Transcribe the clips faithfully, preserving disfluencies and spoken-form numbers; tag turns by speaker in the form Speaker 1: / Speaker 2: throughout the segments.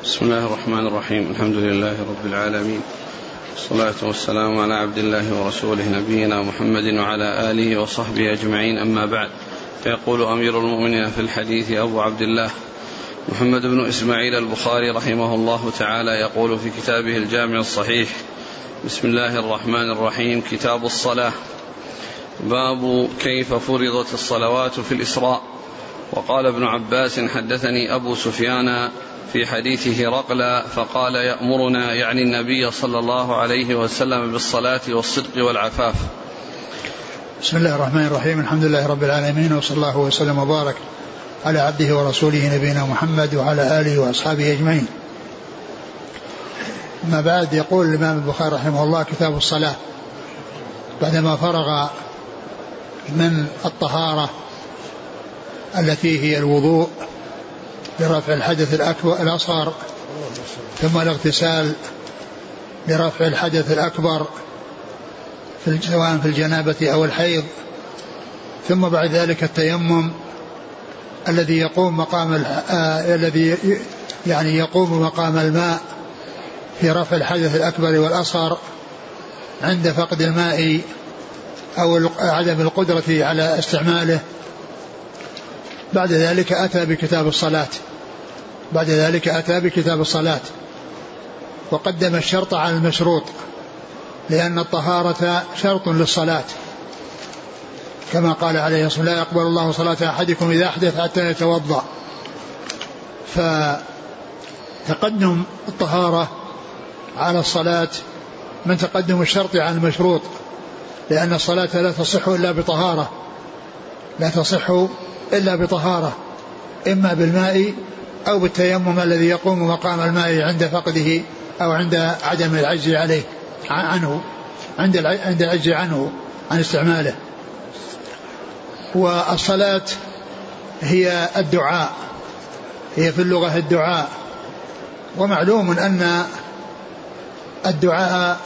Speaker 1: بسم الله الرحمن الرحيم. الحمد لله رب العالمين، والصلاة والسلام على عبد الله ورسوله نبينا محمد وعلى آله وصحبه أجمعين، أما بعد. فيقول أمير المؤمنين في الحديث أبو عبد الله محمد بن إسماعيل البخاري رحمه الله تعالى يقول في كتابه الجامع الصحيح: بسم الله الرحمن الرحيم. كتاب الصلاة. باب كيف فرضت الصلوات في الإسراء. وقال ابن عباس: حدثني أبو سفيان في حديث هرقل فقال: يأمرنا يعني النبي صلى الله عليه وسلم بالصلاة والصدق والعفاف.
Speaker 2: بسم الله الرحمن الرحيم. الحمد لله رب العالمين، وصلى الله وسلم وبارك على عبده ورسوله نبينا محمد وعلى آله وأصحابه أجمعين. ما بعد، يقول الإمام البخاري رحمه الله: كتاب الصلاة. بعدما فرغ من الطهارة التي هي الوضوء لرفع الحدث الأكبر الأصغر، ثم الاغتسال لرفع الحدث الأكبر سواء في الجنابة أو الحيض، ثم بعد ذلك التيمم الذي يقوم مقام آه الذي يعني يقوم مقام الماء في رفع الحدث الأكبر والأصغر عند فقد الماء أو عدم القدرة على استعماله. بعد ذلك أتى بكتاب الصلاة بعد ذلك أتى بكتاب الصلاة وقدم الشرط على المشروط، لأن الطهارة شرط للصلاة، كما قال عليه الصلاة والسلام: لا يقبل الله صلاة أحدكم إذا أحدث حتى يتوضأ. فتقدم الطهارة على الصلاة من تقدم الشرط على المشروط، لأن الصلاة لا تصح إلا بطهارة لا تصح إلا بطهارة إما بالماء أو بالتيمم الذي يقوم مقام الماء عند فقده أو عند عدم العجز عليه عنه عند عند العجز عنه عن استعماله. والصلاة هي الدعاء هي في اللغة الدعاء، ومعلوم أن الدعاء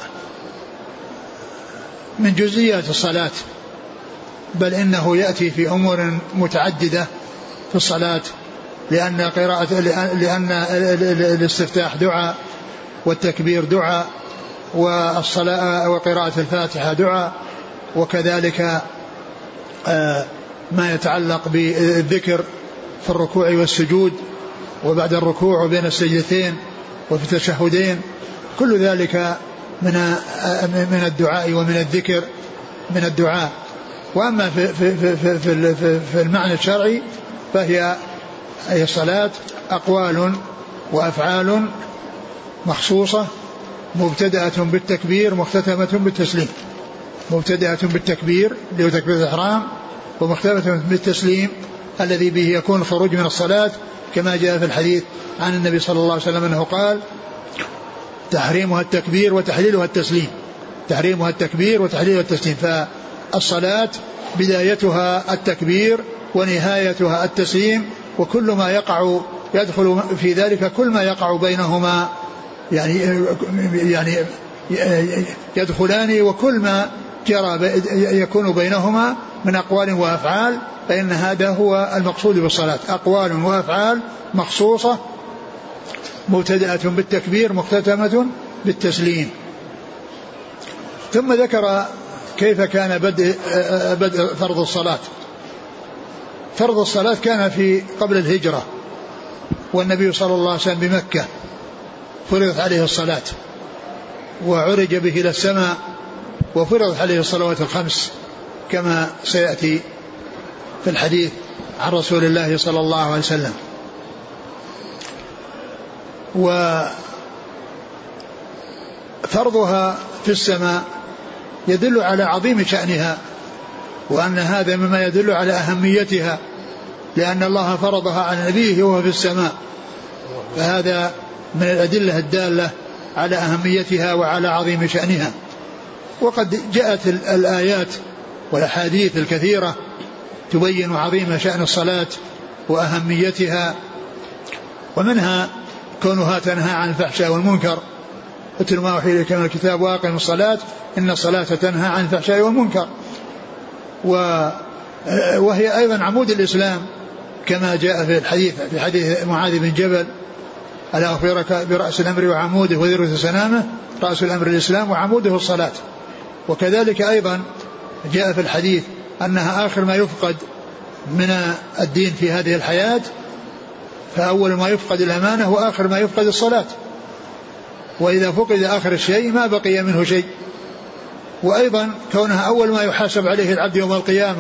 Speaker 2: من جزئيات الصلاة، بل إنه يأتي في أمور متعددة في الصلاة، لأن قراءة لأن الاستفتاح دعاء، والتكبير دعاء، والصلاة وقراءة الفاتحة دعاء، وكذلك ما يتعلق بالذكر في الركوع والسجود وبعد الركوع وبين السجدتين وفي التشهدين، كل ذلك من من الدعاء ومن الذكر من الدعاء. وأما في, في, في, في, في, في المعنى الشرعي فهي هي الصلاة أقوال وأفعال مخصوصة مبتدأة بالتكبير مختتمة بالتسليم مبتدأة بالتكبير اللي هو تكبير الإحرام، ومختتمة بالتسليم الذي به يكون الخروج من الصلاة، كما جاء في الحديث عن النبي صلى الله عليه وسلم أنه قال: تحريمها التكبير وتحليلها التسليم تحريمها التكبير وتحليلها التسليم فالصلاة بدايتها التكبير ونهايتها التسليم، وكل ما يقع يدخل في ذلك كل ما يقع بينهما يعني يعني يدخلان، وكل ما جرى يكون بينهما من أقوال وأفعال، فإن هذا هو المقصود بالصلاة: أقوال وأفعال مخصوصة مبتدأة بالتكبير مختتمة بالتسليم. ثم ذكر كيف كان بدء بدء فرض الصلاة. فرض الصلاة كان في قبل الهجرة، والنبي صلى الله عليه وسلم بمكة فرضت عليه الصلاة، وعرج به إلى السماء، وفرضت عليه الصلوات الخمس كما سيأتي في الحديث عن رسول الله صلى الله عليه وسلم. وفرضها في السماء يدل على عظيم شأنها، وأن هذا مما يدل على أهميتها، لأن الله فرضها على نبيه وهو في السماء، فهذا من الأدلة الدالة على أهميتها وعلى عظيم شأنها. وقد جاءت الآيات والأحاديث الكثيرة تبين عظيم شأن الصلاة وأهميتها، ومنها كونها تنهى عن الفحشاء والمنكر: اتل ما أوحي إليك من الكتاب وأقم الصلاة إن الصلاة تنهى عن الفحشاء والمنكر. وهي أيضا عمود الإسلام، كما جاء في الحديث في حديث معاذ بن جبل ألا أخبرك برأس الأمر وعموده وذروة سنامه؟ رأس الأمر الإسلام وعموده الصلاة. وكذلك أيضا جاء في الحديث أنها آخر ما يفقد من الدين في هذه الحياة، فأول ما يفقد الأمانة وآخر ما يفقد الصلاة، وإذا فقد آخر الشيء ما بقي منه شيء. وأيضا كونها أول ما يحاسب عليه العبد يوم القيامة،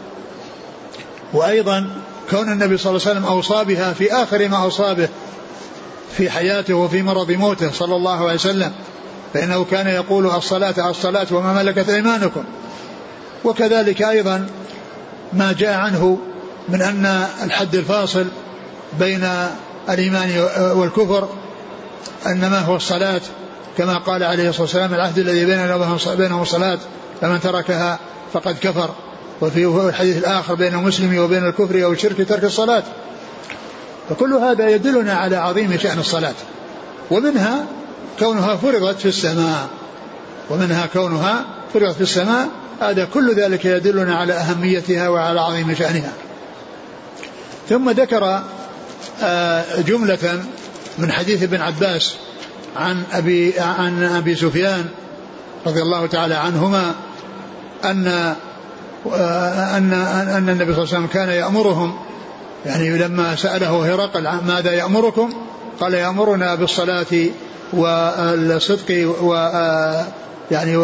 Speaker 2: وأيضا كون النبي صلى الله عليه وسلم أوصى بها في آخر ما أوصى به في حياته وفي مرض موته صلى الله عليه وسلم، فإنه كان يقول الصلاة الصلاة وما ملكت أيمانكم. وكذلك أيضا ما جاء عنه من أن الحد الفاصل بين الإيمان والكفر أنما هو الصلاة، كما قال عليه الصلاة والسلام العهد الذي بيننا وبينهم الصلاة فمن تركها فقد كفر. وفي الحديث الآخر بين المسلم وبين الكفر أو الشرك ترك الصلاة. فكل هذا يدلنا على عظيم شأن الصلاة، ومنها كونها فرضت في السماء ومنها كونها فرضت في السماء هذا كل ذلك يدلنا على أهميتها وعلى عظيم شأنها. ثم ذكر جملة من حديث ابن عباس عن أبي, عن أبي سفيان رضي الله تعالى عنهما أن, أن, أن النبي صلى الله عليه وسلم كان يأمرهم، يعني لما سأله هرقل ماذا يأمركم قال يأمرنا بالصلاة والصدق و يعني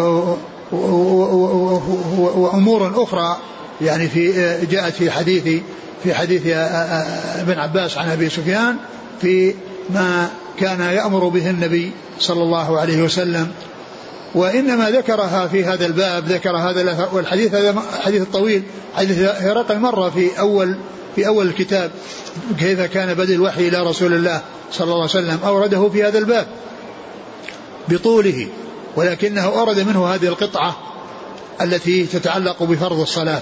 Speaker 2: وأمور أخرى، يعني في جاءت في حديث في حديث ابن عباس عن أبي سفيان في ما كان يأمر به النبي صلى الله عليه وسلم. وإنما ذكرها في هذا الباب، ذكر هذا والحديث هذا حديث الطويل حديث هرقل مرة في أول في أول الكتاب كيف كان بدء الوحي إلى رسول الله صلى الله عليه وسلم، أورده في هذا الباب بطوله، ولكنه أورد منه هذه القطعة التي تتعلق بفرض الصلاة،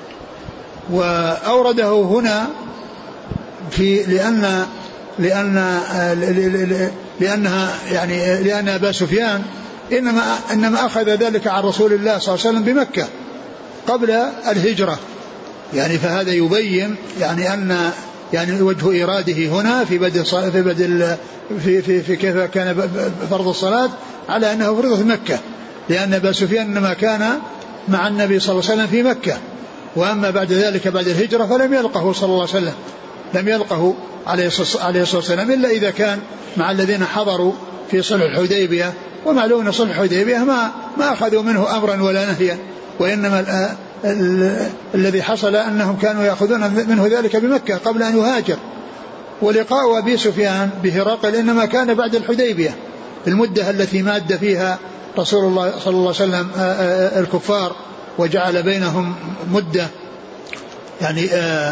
Speaker 2: وأورده هنا في لأن لأن لأنها يعني لأن أبا سفيان إنما إنما أخذ ذلك عن رسول الله صلى الله عليه وسلم بمكة قبل الهجرة، يعني فهذا يبين يعني أن يعني وجه إراده هنا في بدء في بدء في في في كيف كان فرض الصلاة على أنه فرض في مكة، لأن أبا سفيان إنما كان مع النبي صلى الله عليه وسلم في مكة، وأما بعد ذلك بعد الهجرة فلم يلقه صلى الله عليه وسلم لم يلقه عليه الصلاة والسلام إلا إذا كان مع الذين حضروا في صلح الحديبية، ومعلوم أن صلح الحديبية ما ما أخذوا منه أمرا ولا نهيا، وإنما ال ال الذي حصل أنهم كانوا يأخذون منه ذلك بمكة قبل أن يهاجر. ولقاء أبي سفيان بهرقل إنما كان بعد الحديبية، المدة التي ماد فيها رسول الله صلى الله عليه وسلم الكفار وجعل بينهم مدة يعني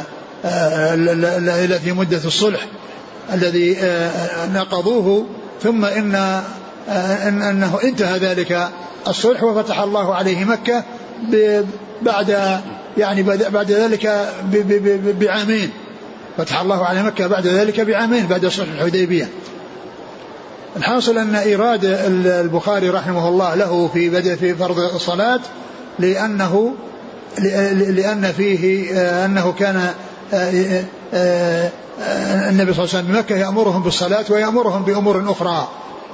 Speaker 2: التي مدة الصلح الذي نقضوه، ثم إن أنه انتهى ذلك الصلح وفتح الله عليه مكة بعد يعني بعد ذلك بعامين، فتح الله عليه مكة بعد ذلك بعامين بعد صلح الحديبية. الحاصل أن إيراد البخاري رحمه الله له في بدء في فرض الصلاة لأنه لأن فيه أنه كان النبي صلى الله عليه وسلم بمكة يأمرهم بالصلاة ويأمرهم بأمور أخرى،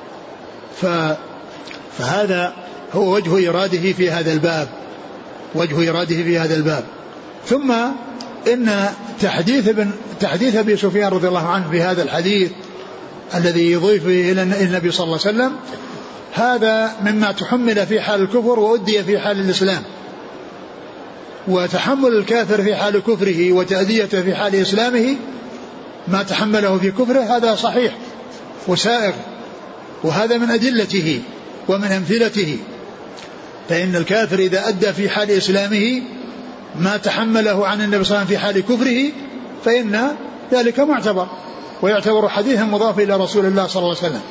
Speaker 2: فهذا هو وجه إراده في هذا الباب، وجه إراده في هذا الباب. ثم إن تحديث ابن تحديث أبي سفيان رضي الله عنه في هذا الحديث الذي يضيف إلى النبي صلى الله عليه وسلم هذا مما تحمل في حال الكفر وأدي في حال الإسلام، وتحمل الكافر في حال كفره وتأديته في حال إسلامه ما تحمله في كفره هذا صحيح وسائغ، وهذا من أدلته ومن أمثلته. فإن الكافر إذا أدى في حال إسلامه ما تحمله عن النبي صلى الله عليه وسلم في حال كفره فإن ذلك معتبر ويعتبر حديثا مضاف إلى رسول الله صلى الله عليه وسلم،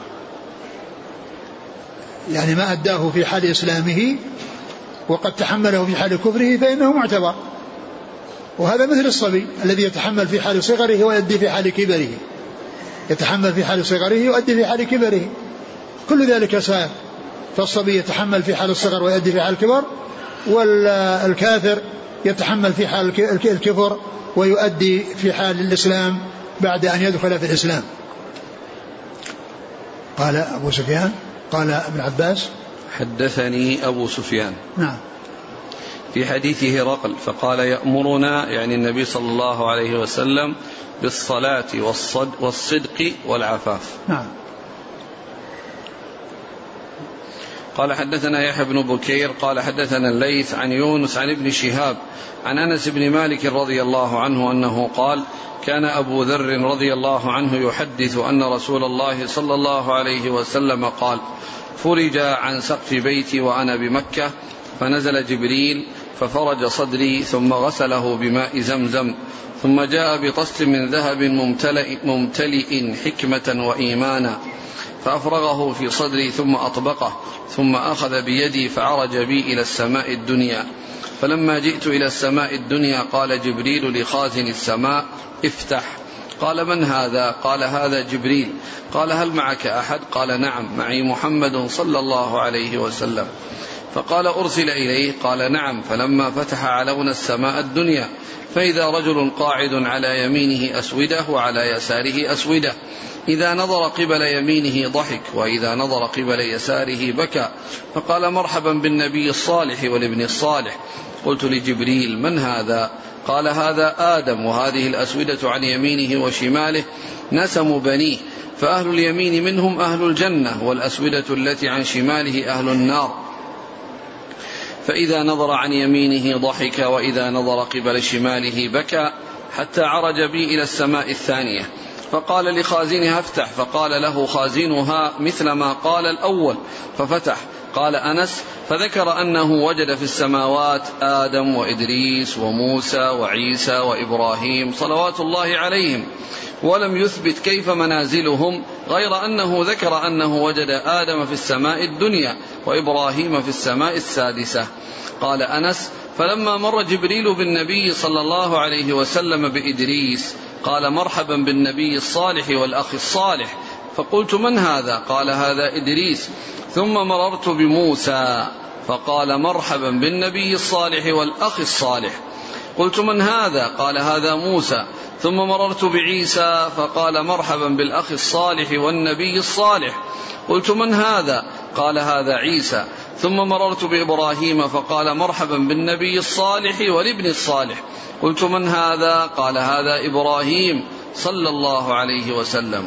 Speaker 2: يعني ما أداه في حال إسلامه وقد تحمله في حال كفره فإنه معتبر. وهذا مثل الصبي الذي يتحمل في حال صغره ويؤدي في حال كبره، يتحمل في حال صغره ويؤدي في حال كبره، كل ذلك سائر. فالصبي يتحمل في حال الصغر ويؤدي في حال الكبر، والكافر يتحمل في حال الكفر ويؤدي في حال الإسلام بعد أن يدخل في الإسلام. قال أبو سفيان قال ابن عباس
Speaker 1: حدثني أبو سفيان.
Speaker 2: نعم.
Speaker 1: في حديث هرقل فقال يأمرنا يعني النبي صلى الله عليه وسلم بالصلاة والصدق والعفاف.
Speaker 2: نعم.
Speaker 1: قال حدثنا يحيى بن بكير قال حدثنا الليث عن يونس عن ابن شهاب عن أنس بن مالك رضي الله عنه أنه قال كان أبو ذر رضي الله عنه يحدث أن رسول الله صلى الله عليه وسلم قال فرج عن سقف بيتي وأنا بمكة فنزل جبريل ففرج صدري ثم غسله بماء زمزم ثم جاء بطست من ذهب ممتلئ, ممتلئ حكمة وإيمانا فأفرغه في صدري ثم أطبقه ثم أخذ بيدي فعرج بي إلى السماء الدنيا فلما جئت إلى السماء الدنيا قال جبريل لخازن السماء افتح. قال من هذا؟ قال هذا جبريل. قال هل معك أحد؟ قال نعم معي محمد صلى الله عليه وسلم. فقال أرسل إليه؟ قال نعم. فلما فتح علون السماء الدنيا فإذا رجل قاعد على يمينه أسودة وعلى يساره أسودة إذا نظر قبل يمينه ضحك وإذا نظر قبل يساره بكى فقال مرحبا بالنبي الصالح والابن الصالح. قلت لجبريل من هذا؟ قال هذا آدم وهذه الأسودة عن يمينه وشماله نسم بنيه فأهل اليمين منهم أهل الجنة والأسودة التي عن شماله أهل النار فإذا نظر عن يمينه ضحك وإذا نظر قبل شماله بكى حتى عرج بي إلى السماء الثانية فقال لخازنها افتح فقال له خازنها مثل ما قال الأول ففتح. قال أنس فذكر أنه وجد في السماوات آدم وإدريس وموسى وعيسى وإبراهيم صلوات الله عليهم ولم يثبت كيف منازلهم غير أنه ذكر أنه وجد آدم في السماء الدنيا وإبراهيم في السماء السادسة. قال أنس فلما مر جبريل بالنبي صلى الله عليه وسلم بإدريس قال مرحبا بالنبي الصالح والأخ الصالح. فقلت من هذا؟ قال هذا إدريس. ثم مررت بموسى فقال مرحبا بالنبي الصالح والأخ الصالح. قلت من هذا؟ قال هذا موسى. ثم مررت بعيسى فقال مرحبا بالأخ الصالح والنبي الصالح. قلت من هذا؟ قال هذا عيسى. ثم مررت بإبراهيم فقال مرحبا بالنبي الصالح والابن الصالح. قلت من هذا؟ قال هذا إبراهيم صلى الله عليه وسلم.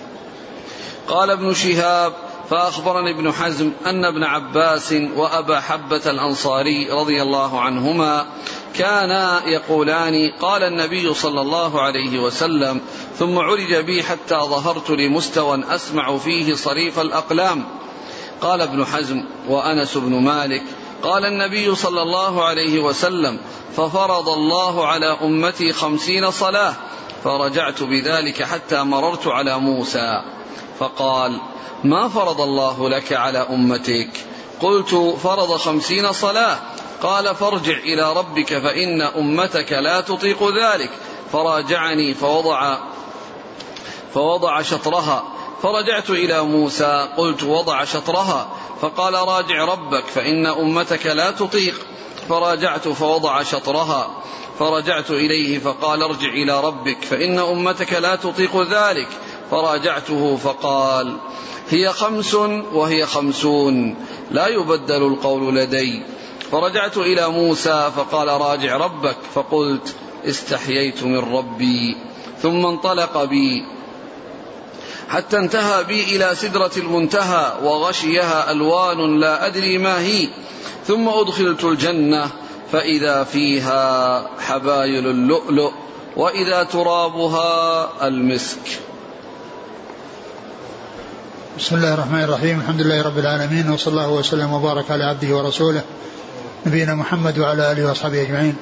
Speaker 1: قال ابن شهاب فأخبرني ابن حزم أن ابن عباس وأبا حبة الأنصاري رضي الله عنهما كانا يقولان قال النبي صلى الله عليه وسلم ثم عرج بي حتى ظهرت لمستوى أسمع فيه صريف الأقلام. قال ابن حزم وأنس بن مالك قال النبي صلى الله عليه وسلم ففرض الله على أمتي خمسين صلاة فرجعت بذلك حتى مررت على موسى فقال ما فرض الله لك على أمتك؟ قلت فرض خمسين صلاة. قال فارجع إلى ربك فإن أمتك لا تطيق ذلك. فراجعني فوضع, فوضع شطرها. فرجعت إلى موسى قلت وضع شطرها. فقال راجع ربك فإن أمتك لا تطيق. فراجعت فوضع شطرها. فرجعت إليه فقال ارجع إلى ربك فإن أمتك لا تطيق ذلك. فراجعته فقال هي خمس وهي خمسون لا يبدل القول لدي. فرجعت إلى موسى فقال راجع ربك. فقلت استحييت من ربي. ثم انطلق بي حتى انتهى بي إلى سدرة المنتهى وغشيها ألوان لا أدري ما هي. ثم أدخلت الجنة فإذا فيها حبايل اللؤلؤ وإذا ترابها المسك.
Speaker 2: بسم الله الرحمن الرحيم. الحمد لله رب العالمين وصلى الله وسلم وبارك على عبده ورسوله نبينا محمد وعلى آله وأصحابه أجمعين.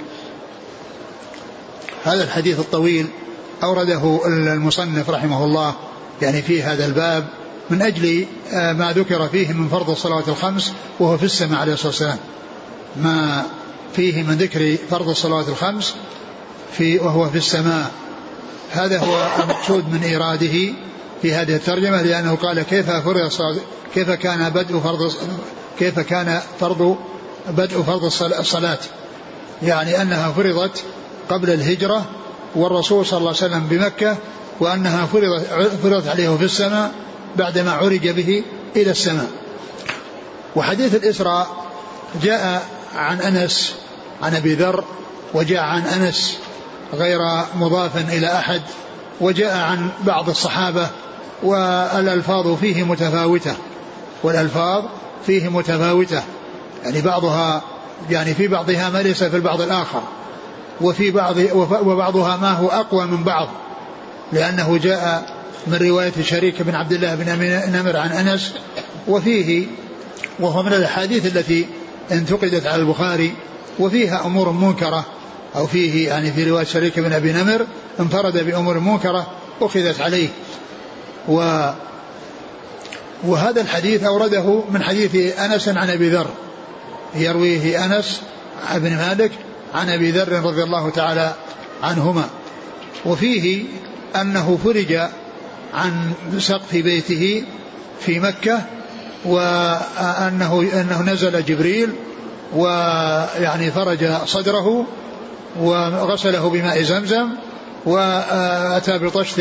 Speaker 2: هذا الحديث الطويل أورده المصنف رحمه الله يعني في هذا الباب من أجل ما ذكر فيه من فرض الصلوات الخمس وهو في السماء عليه الصلاة والسلام، ما فيه من ذكر فرض الصلوات الخمس في وهو في السماء. هذا هو المقصود من إيراده في هذه الترجمة، لأنه قال كيف فرض كيف كان بدء فرض كيف كان فرض بدء فرض الصلاة، يعني أنها فرضت قبل الهجرة والرسول صلى الله عليه وسلم بمكة، وأنها فرضت فرضت عليه في السماء بعدما عرج به إلى السماء. وحديث الإسراء جاء عن أنس عن أبي ذر، وجاء عن أنس غير مضاف إلى أحد، وجاء عن بعض الصحابة، والألفاظ فيه متفاوتة والألفاظ فيه متفاوتة يعني بعضها يعني في بعضها ما ليس في البعض الآخر، وفي بعض وبعضها ما هو أقوى من بعض، لأنه جاء من رواية شريك بن عبد الله بن نمر عن أنس، وفيه وهو من الأحاديث التي انتقدت على البخاري وفيها أمور منكرة، أو فيه يعني في رواية شريك بن أبي نمر انفرد بأمور منكرة أخذت عليه. و وهذا الحديث أورده من حديث أنس عن أبي ذر، يرويه أنس بن مالك عن أبي ذر رضي الله تعالى عنهما، وفيه أنه فرج عن سقف بيته في مكة، وأنه أنه نزل جبريل ويعني فرج صدره وغسله بماء زمزم، وأتى بطشت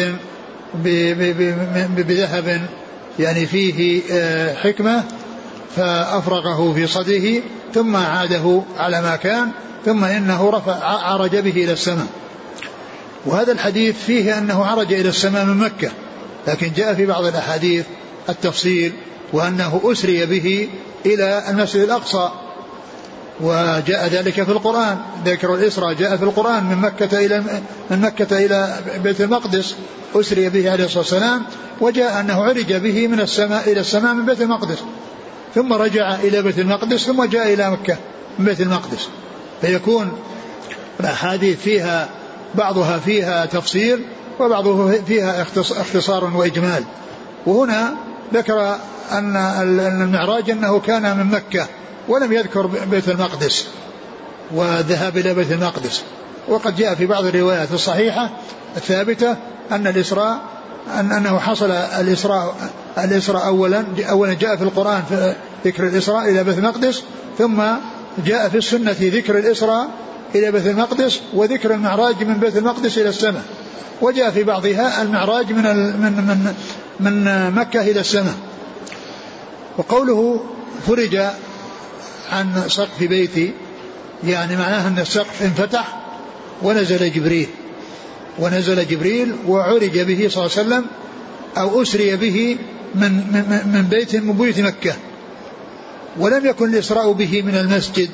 Speaker 2: بذهب يعني فيه حكمة فأفرغه في صدره ثم عاده على ما كان، ثم إنه رفع عرج به إلى السماء. وهذا الحديث فيه أنه عرج إلى السماء من مكة، لكن جاء في بعض الأحاديث التفصيل وأنه أسري به إلى المسجد الأقصى، وجاء ذلك في القرآن، ذكر الإسراء جاء في القرآن من مكة إلى من مكة إلى بيت المقدس أسري به عليه الصلاة والسلام، وجاء أنه عرج به من السماء إلى السماء من بيت المقدس، ثم رجع إلى بيت المقدس، ثم جاء إلى مكة من بيت المقدس. فيكون الأحاديث فيها بعضها فيها تفصيل وبعضها فيها اختصار وإجمال. وهنا ذكر أن المعراج أنه كان من مكة ولم يذكر بيت المقدس وذهاب إلى بيت المقدس. وقد جاء في بعض الروايات الصحيحة الثابتة أن الإسراء أن أنه حصل الإسراء الإسراء أولا أولا جاء في القرآن في ذكر الإسراء إلى بيت المقدس، ثم جاء في السنة ذكر الإسراء إلى بيت المقدس وذكر المعراج من بيت المقدس إلى السماء، وجاء في بعضها المعراج من من من من مكة إلى السماء. وقوله فرج عن سقف بيتي يعني معناه أن السقف انفتح ونزل جبريل ونزل جبريل وعرج به صلى الله عليه وسلم أو أسري به من من من بيت من بيوت مكة، ولم يكن الإسراء به من المسجد.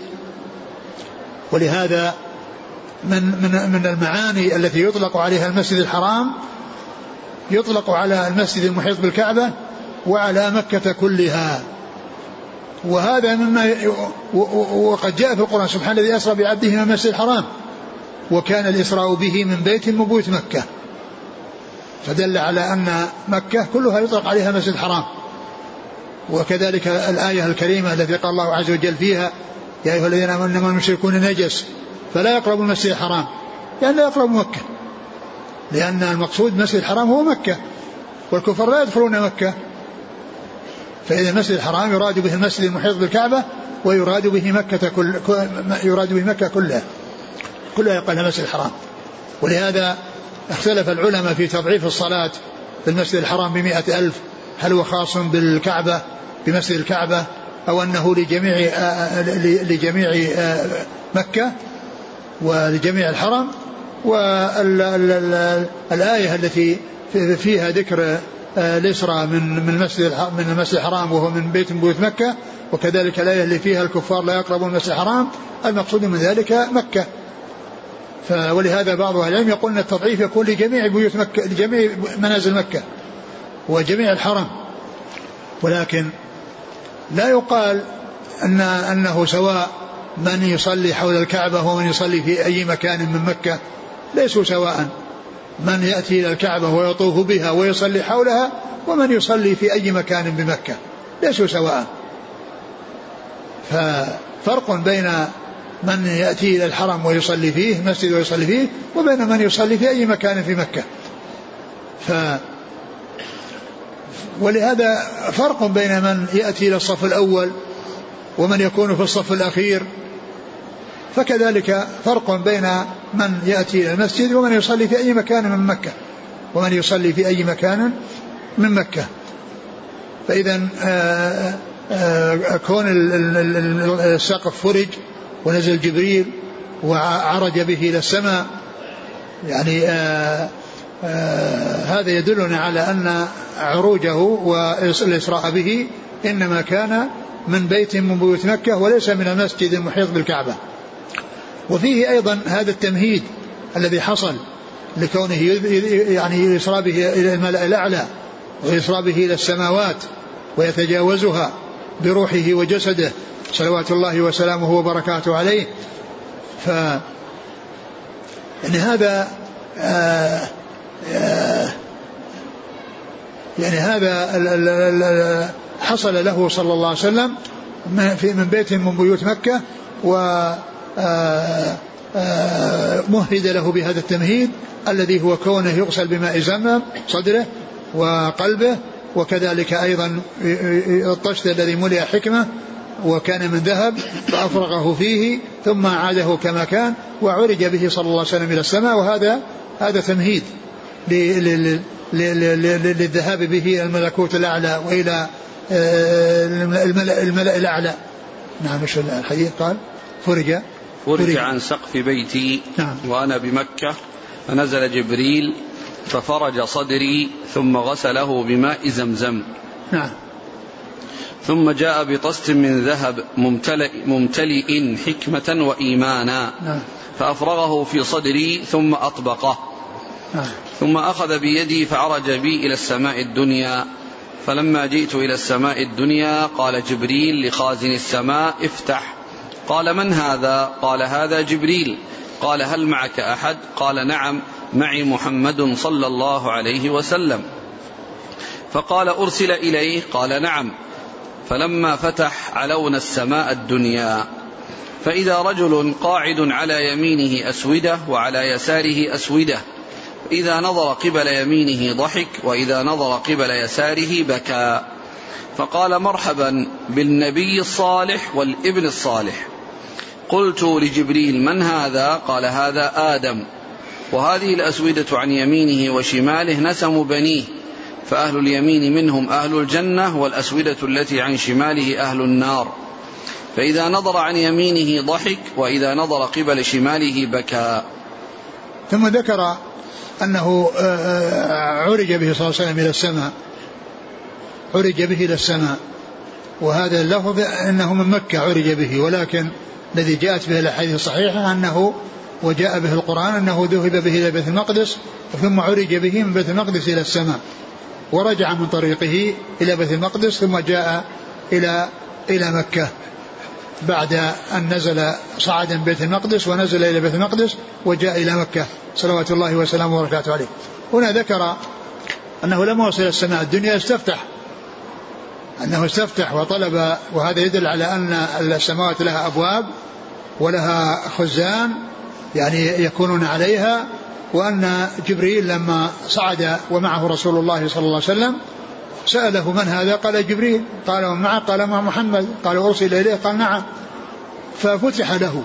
Speaker 2: ولهذا من من من المعاني التي يطلق عليها المسجد الحرام يطلق على المسجد المحيط بالكعبة وعلى مكة كلها. وهذا مما وقد جاء في القرآن سبحان الذي أسرى بعبده من المسجد الحرام، وكان الإسراء به من بيت من بيوت مكة، فدل على أن مكة كلها يطلق عليها المسجد الحرام. وكذلك الآية الكريمة التي قال الله عز وجل فيها يا أيها الذين آمنوا إنما المشركون نجس فلا يقربوا المسجد الحرام، لأن لا يقربوا مكة، لأن المقصود المسجد الحرام هو مكة والكفار لا يدخلون مكة. فإذا المسجد الحرام يراد به المسجد المحيط بالكعبة ويراد به مكة كل يراد به مكة كلها كلها يقال لها مسجد الحرام. ولهذا اختلف العلماء في تضعيف الصلاة في المسجد الحرام بمئة ألف، هل هو خاص بالكعبة بمسجد الكعبة أو أنه لجميع لجميع مكة ولجميع الحرم. والآية التي فيها ذكر الإسراء من من المسجد من المسجد الحرام وهو من بيت من بيوت مكة، وكذلك الآية اللي فيها الكفار لا يقربون المسجد الحرام، المقصود من ذلك مكة. ولهذا بعض أهل العلم يقول أن التضعيف يكون لجميع بيوت مكة لجميع منازل مكة وجميع الحرم، ولكن لا يقال أن أنه سواء من يصلي حول الكعبة ومن يصلي في أي مكان من مكة، ليسوا سواء، من يأتي إلى الكعبة ويطوف بها ويصلي حولها ومن يصلي في أي مكان بمكة ليسوا سواء. ففرق بين من يأتي إلى الحرم ويصلي فيه مسجد ويصلي فيه وبين من يصلي في أي مكان في مكة. ف ولهذا فرق بين من يأتي إلى الصف الأول ومن يكون في الصف الأخير، فكذلك فرق بين من يأتي إلى المسجد ومن يصلي في أي مكان من مكة ومن يصلي في أي مكان من مكة. فإذا كون السقف فرج ونزل جبريل وعرج به إلى السماء يعني آآ آآ هذا يدلنا على أن عروجه والإسراء به إنما كان من بيت من بيوت مكة وليس من المسجد المحيط بالكعبة. وفيه أيضا هذا التمهيد الذي حصل لكونه يعني يسرى به إلى الملأ الأعلى ويسرى به إلى السماوات ويتجاوزها بروحه وجسده صلوات الله وسلامه وبركاته عليه. ف يعني هذا آآ آآ يعني هذا ال ال ال حصل له صلى الله عليه وسلم في من بيت من بيوت مكة ومهد له بهذا التمهيد الذي هو كونه يغسل بماء زمزم صدره وقلبه، وكذلك أيضا الطشت الذي ملئ حكمة وكان من ذهب فأفرغه فيه ثم عاده كما كان وعرج به صلى الله عليه وسلم إلى السماء. وهذا هذا تمهيد للذهاب به الملكوت الأعلى وإلى الملأ, الملأ الأعلى. نعم مش الحديث قال فرج
Speaker 1: فرج عن سقف بيتي نعم. وأنا بمكة فنزل جبريل ففرج صدري ثم غسله بماء زمزم
Speaker 2: نعم.
Speaker 1: ثم جاء بطست من ذهب ممتلئ, ممتلئ حكمة وإيمانا نعم. فأفرغه في صدري ثم أطبقه نعم. ثم أخذ بيدي فعرج بي إلى السماء الدنيا. فلما جئت إلى السماء الدنيا قال جبريل لخازن السماء افتح. قال من هذا؟ قال هذا جبريل. قال هل معك أحد؟ قال نعم معي محمد صلى الله عليه وسلم. فقال أرسل إليه؟ قال نعم. فلما فتح علونا السماء الدنيا فإذا رجل قاعد على يمينه أسودة وعلى يساره أسودة، إذا نظر قبل يمينه ضحك وإذا نظر قبل يساره بكى. فقال مرحبا بالنبي الصالح والابن الصالح. قلت لجبريل من هذا؟ قال هذا آدم. وهذه الأسودة عن يمينه وشماله نسم بنيه، فأهل اليمين منهم أهل الجنة والأسودة التي عن شماله أهل النار. فإذا نظر عن يمينه ضحك وإذا نظر قبل شماله بكى.
Speaker 2: ثم ذكر أنه عرج به صلى الله عليه وسلم إلى السماء، عرج به إلى السماء، وهذا اللفظ أنه من مكة عرج به، ولكن الذي جاءت به الأحاديث الصحيحة أنه وجاء به القرآن أنه ذهب به إلى بيت المقدس ثم عرج به من بيت المقدس إلى السماء، ورجع من طريقه إلى بيت المقدس ثم جاء إلى إلى مكة بعد أن نزل صعد من بيت المقدس ونزل إلى بيت المقدس وجاء إلى مكة صلوات الله وسلامه وبركاته عليه. هنا ذكر أنه لما وصل السماء الدنيا استفتح، أنه استفتح وطلب، وهذا يدل على أن السماوات لها أبواب ولها خزان يعني يكونون عليها، وأن جبريل لما صعد ومعه رسول الله صلى الله عليه وسلم سأله من هذا؟ قال جبريل. قال ومن معه؟ قال مع محمد. قال أرسل إليه؟ قال نعم. ففتح له.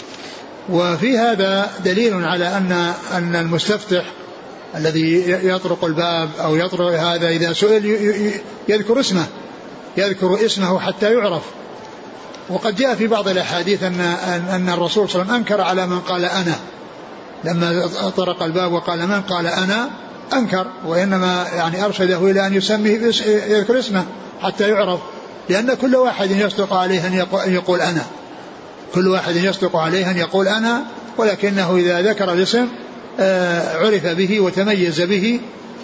Speaker 2: وفي هذا دليل على أن أن المستفتح الذي يطرق الباب أو يطرق هذا إذا سئل يذكر اسمه يذكر اسمه حتى يعرف. وقد جاء في بعض الأحاديث أن أن الرسول صلى الله عليه وسلم أنكر على من قال أنا، لما طرق الباب وقال من قال أنا أنكر، وإنما يعني أرشده إلى أن يسميه يذكر اسمه حتى يعرف، لأن كل واحد يصدق عليه أن يقول أنا، كل واحد يصدق عليه أن يقول أنا، ولكنه إذا ذكر الاسم عرف به وتميز به.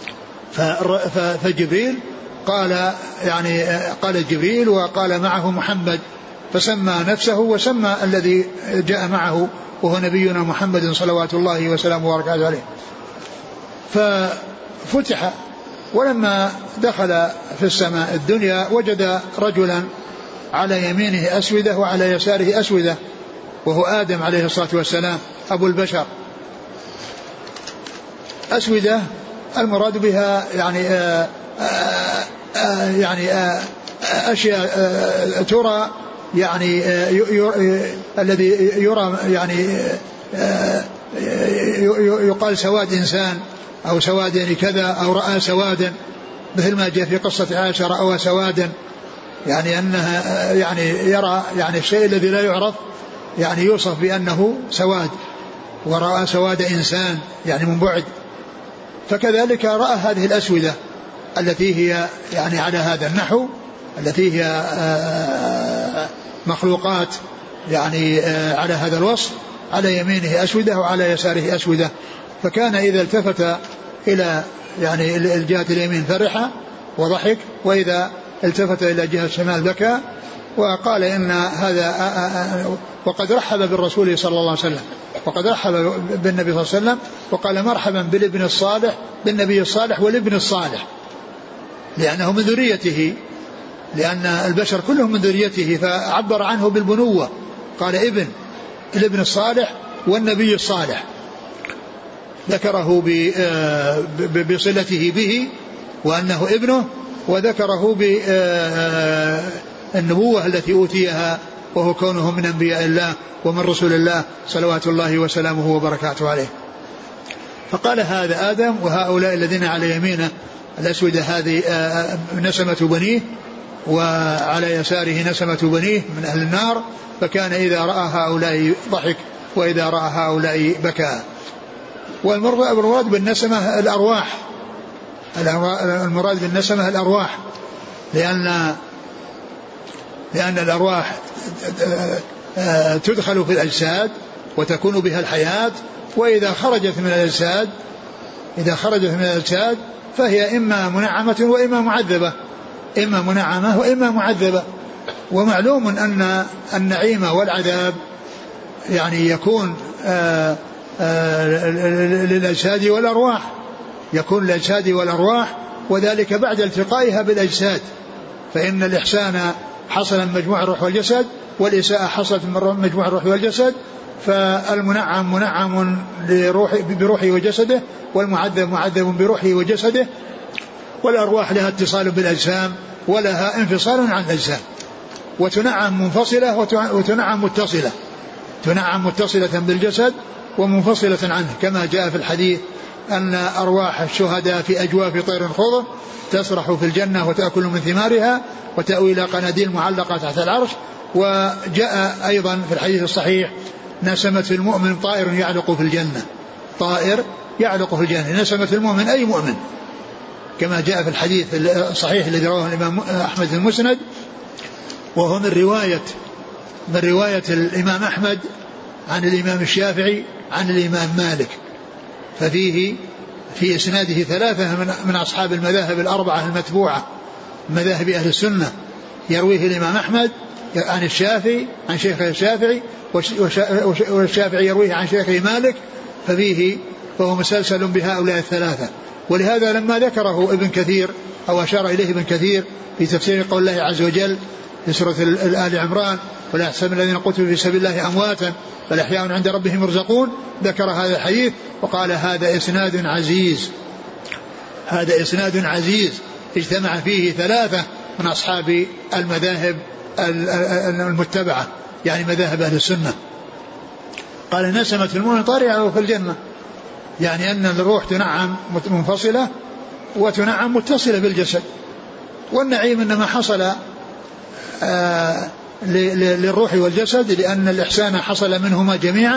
Speaker 2: فجبريل قال يعني قال جبريل وقال معه محمد، فسمى نفسه وسمى الذي جاء معه وهو نبينا محمد صلوات الله وسلامه وبركاته عليه. ففتح، ولما دخل في السماء الدنيا وجد رجلا على يمينه أسودة وعلى يساره أسودة، وهو آدم عليه الصلاة والسلام أبو البشر. أسودة المراد بها يعني آآ آآ يعني آآ أشياء ترى يعني الذي يرى يعني يقال سواد إنسان أو سواد يعني كذا أو رأى سوادا، مثل ما جاء في قصة عائشة رأوا سوادا، يعني أنها يعني يرى يعني الشيء الذي لا يعرف يعني يوصف بأنه سواد، ورأى سواد إنسان يعني من بعد. فكذلك رأى هذه الأسودة التي هي يعني على هذا النحو، التي هي مخلوقات يعني على هذا الوصف، على يمينه أسودة وعلى يساره أسودة. فكان إذا التفت إلى يعني الجهة اليمين فرح وضحك، وإذا التفت إلى جهة الشمال بكى، وقال إن هذا وقد رحب بالرسول صلى الله عليه وسلم، وقد رحب بالنبي صلى الله عليه وسلم، وقال مرحبا بالابن الصالح، بالنبي الصالح والابن الصالح، لأنه من ذريته، لأن البشر كلهم من ذريته، فعبر عنه بالبنوة، قال ابن الابن الصالح والنبي الصالح، ذكره بصلته به وأنه ابنه، وذكره بالنبوة التي أوتيها وهو كونه من أنبياء الله ومن رسول الله صلوات الله وسلامه وبركاته عليه. فقال هذا آدم، وهؤلاء الذين على يمينه الأسودة هذه نسمة بنيه، وعلى يساره نسمة بنيه من أهل النار. فكان إذا رأى هؤلاء ضحك، وإذا رأى هؤلاء بكى. والمراد بالنسمة الأرواح، المراد بالنسمة الأرواح، لأن لأن الأرواح تدخل في الأجساد وتكون بها الحياة، وإذا خرجت من الأجساد إذا خرجت من الأجساد فهي إما منعمة وإما معذبة، إما منعمة وإما معذبة. ومعلوم أن النعيم والعذاب يعني يكون آآ آآ للأجساد والأرواح، يكون للأجساد والأرواح، وذلك بعد التقائها بالأجساد. فإن الإحسان حصل من مجموع الروح والجسد، والإساءة حصلت من مجموع الروح والجسد. فالمنعم منعم بروحه وجسده، والمعذب معذب بروحه وجسده. والأرواح لها اتصال بالأجسام ولها انفصال عن الأجسام، وتنعم منفصلة وتنعم متصلة، تنعم متصلة بالجسد ومنفصلة عنه، كما جاء في الحديث أن أرواح الشهداء في أجواف طير خضر تسرح في الجنة وتأكل من ثمارها وتأوي إلى قناديل معلقة تحت العرش. وجاء أيضا في الحديث الصحيح نسمة المؤمن طائر يعلق في الجنة، طائر يعلق في الجنة. نسمة المؤمن أي مؤمن، كما جاء في الحديث الصحيح الذي رواه الإمام أحمد في المسند، وهو من رواية من رواية الإمام أحمد عن الإمام الشافعي عن الإمام مالك. ففيه في إسناده ثلاثة من, من أصحاب المذاهب الأربعة المتبوعة، مذاهب أهل السنة، يرويه الإمام أحمد عن الشافعي عن شيخه الشافعي، والشافعي يرويه عن شيخه مالك، ففيه فهو مسلسل بهؤلاء الثلاثة. ولهذا لما ذكره ابن كثير أو أشار إليه ابن كثير في تفسير قول الله عز وجل في سورة آل عمران ولا يحسبن الذين قتلوا في سبيل الله أمواتا بل أحياء عند ربهم يرزقون، ذكر هذا الحديث وقال هذا إسناد عزيز، هذا إسناد عزيز اجتمع فيه ثلاثة من أصحاب المذاهب المتبعة، يعني مذاهب أهل السنة. قال نسمة المؤمن طارئة في الجنة، يعني أن الروح تنعم منفصلة وتنعم متصلة بالجسد. والنعيم إنما حصل آه للروح والجسد لأن الإحسان حصل منهما جميعا،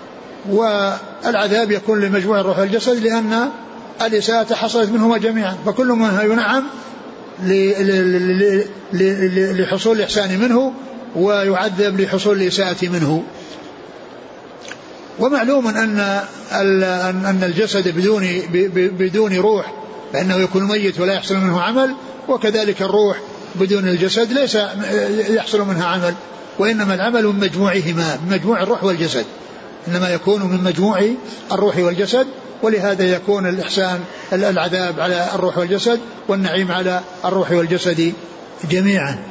Speaker 2: والعذاب يكون لمجموع الروح والجسد لأن الإساءة حصلت منهما جميعا، فكل منها ينعم لحصول الإحسان منه ويعذب لحصول الإساءة منه. ومعلوم أن أن الجسد بدون بدون روح فإنه يكون ميت ولا يحصل منه عمل، وكذلك الروح بدون الجسد ليس يحصل منها عمل، وإنما العمل من مجموعهما، من مجموع الروح والجسد، إنما يكون من مجموع الروح والجسد. ولهذا يكون الإحسان العذاب على الروح والجسد والنعيم على الروح والجسد جميعا.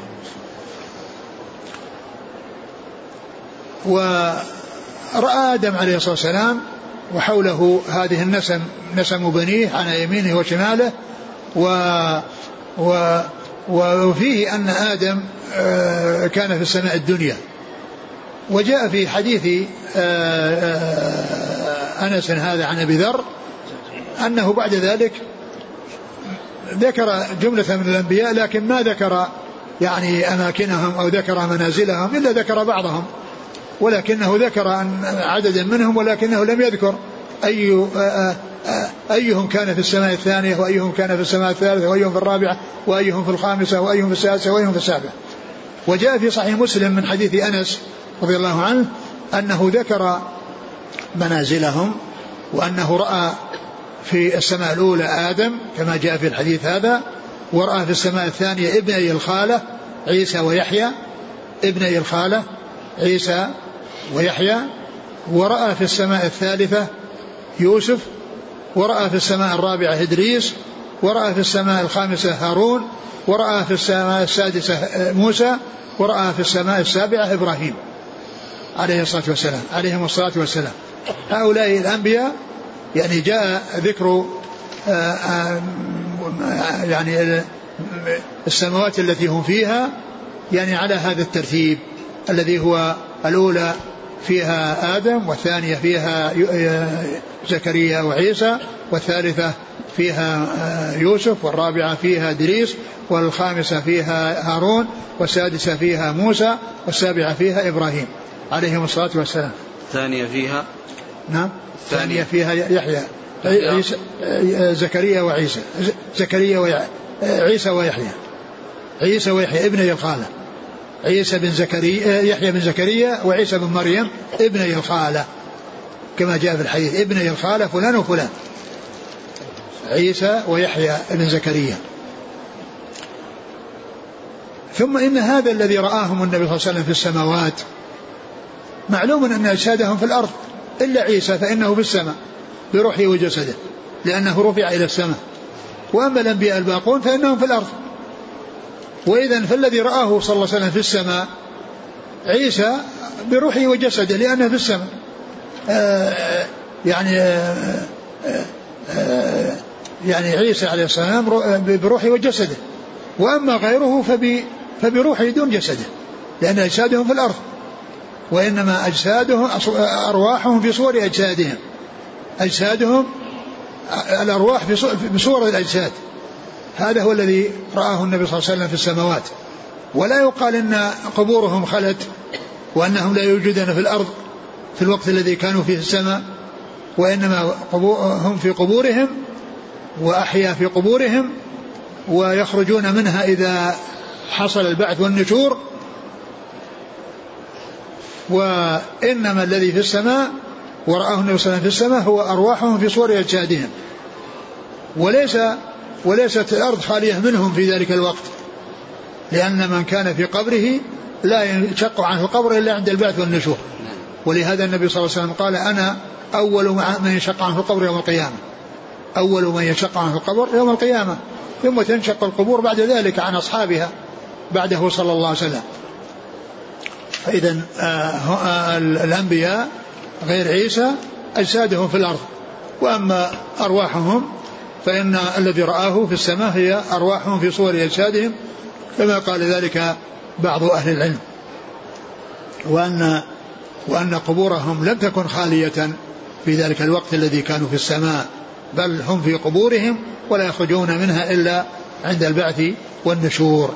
Speaker 2: ورأى آدم عليه الصلاة والسلام وحوله هذه النسم نسم بنيه على يمينه وشماله، و و وفيه أن آدم كان في السماء الدنيا. وجاء في حديث أنس هذا عن أبي ذر أنه بعد ذلك ذكر جملة من الأنبياء لكن ما ذكر يعني أماكنهم أو ذكر منازلهم إلا ذكر بعضهم، ولكنه ذكر عددا منهم ولكنه لم يذكر أي أيهم كان في السماء الثانية وأيهم كان في السماء الثالثة وأيهم في الرابعة وأيهم في الخامسة وأيهم في السادسة وأيهم في السابعة. وجاء في صحيح مسلم من حديث أنس رضي الله عنه أنه ذكر منازلهم وأنه رأى في السماء الأولى آدم كما جاء في الحديث هذا، ورأى في السماء الثانية ابني الخالة عيسى ويحيى، ابني الخالة عيسى ويحيى، ورأى في السماء الثالثة يوسف، ورأى في السماء الرابعة إدريس، ورأى في السماء الخامسة هارون، ورأى في السماء السادسة موسى، ورأى في السماء السابعة إبراهيم عليه الصلاة والسلام عليهم الصلاة والسلام. هؤلاء الأنبياء يعني جاء ذكر يعني السماوات التي هم فيها يعني على هذا الترتيب الذي هو الأولى فيها آدم، والثانية فيها زكريا وعيسى، والثالثة فيها يوسف، والرابعة فيها إدريس، والخامسة فيها هارون، والسادسة فيها موسى، والسابعة فيها إبراهيم عليهم الصلاة والسلام.
Speaker 1: الثانية فيها
Speaker 2: نعم الثانية فيها يحيى عيسى زكريا وعيسى زكريا وعيسى ويحيى عيسى ويحيى ابني الخالة، عيسى بن زكريا يحيى بن زكريا وعيسى بن مريم ابني الخالة كما جاء في الحديث ابني الخالة فلان وفلان، عيسى ويحيى بن زكريا. ثم إن هذا الذي رآهم النبي صلى الله عليه وسلم في السماوات معلوم أن أجسادهم في الأرض إلا عيسى فإنه في السماء بروحه وجسده لأنه رفع إلى السماء، وأما الأنبياء الباقون فإنهم في الأرض. وإذن فالذي رآه صلى الله عليه وسلم في السماء عيسى بروحه وجسده لأنه في السماء آه يعني آه آه يعني عيسى عليه السلام بروحه وجسده، وأما غيره فبروحه دون جسده لأن أجسادهم في الأرض، وإنما أجسادهم أرواحهم في صور أجسادهم، أجسادهم الأرواح في صور الأجساد. هذا هو الذي رآه النبي صلى الله عليه وسلم في السماوات. ولا يقال إن قبورهم خلت وأنهم لا يوجدون في الأرض في الوقت الذي كانوا فيه السماء، وإنما هم في قبورهم وأحيا في قبورهم ويخرجون منها إذا حصل البعث والنشور. وإنما الذي في السماء ورآه النبي صلى الله عليه وسلم في السماء هو أرواحهم في صور أجسادهم، وليس وليست الأرض خالية منهم في ذلك الوقت، لأن من كان في قبره لا ينشق عنه القبر إلا عند البعث والنشور. ولهذا النبي صلى الله عليه وسلم قال أنا أول من ينشق عنه القبر يوم القيامة، أول من ينشق عنه القبر يوم القيامة، ثم تنشق القبور بعد ذلك عن أصحابها بعده صلى الله عليه وسلم. فإذا الأنبياء غير عيسى أجسادهم في الأرض، وأما أرواحهم فإن الذي رآه في السماء هي أرواحهم في صور أجسادهم كما قال ذلك بعض أهل العلم، وأن وأن قبورهم لم تكن خالية في ذلك الوقت الذي كانوا في السماء، بل هم في قبورهم ولا يخرجون منها إلا عند البعث والنشور.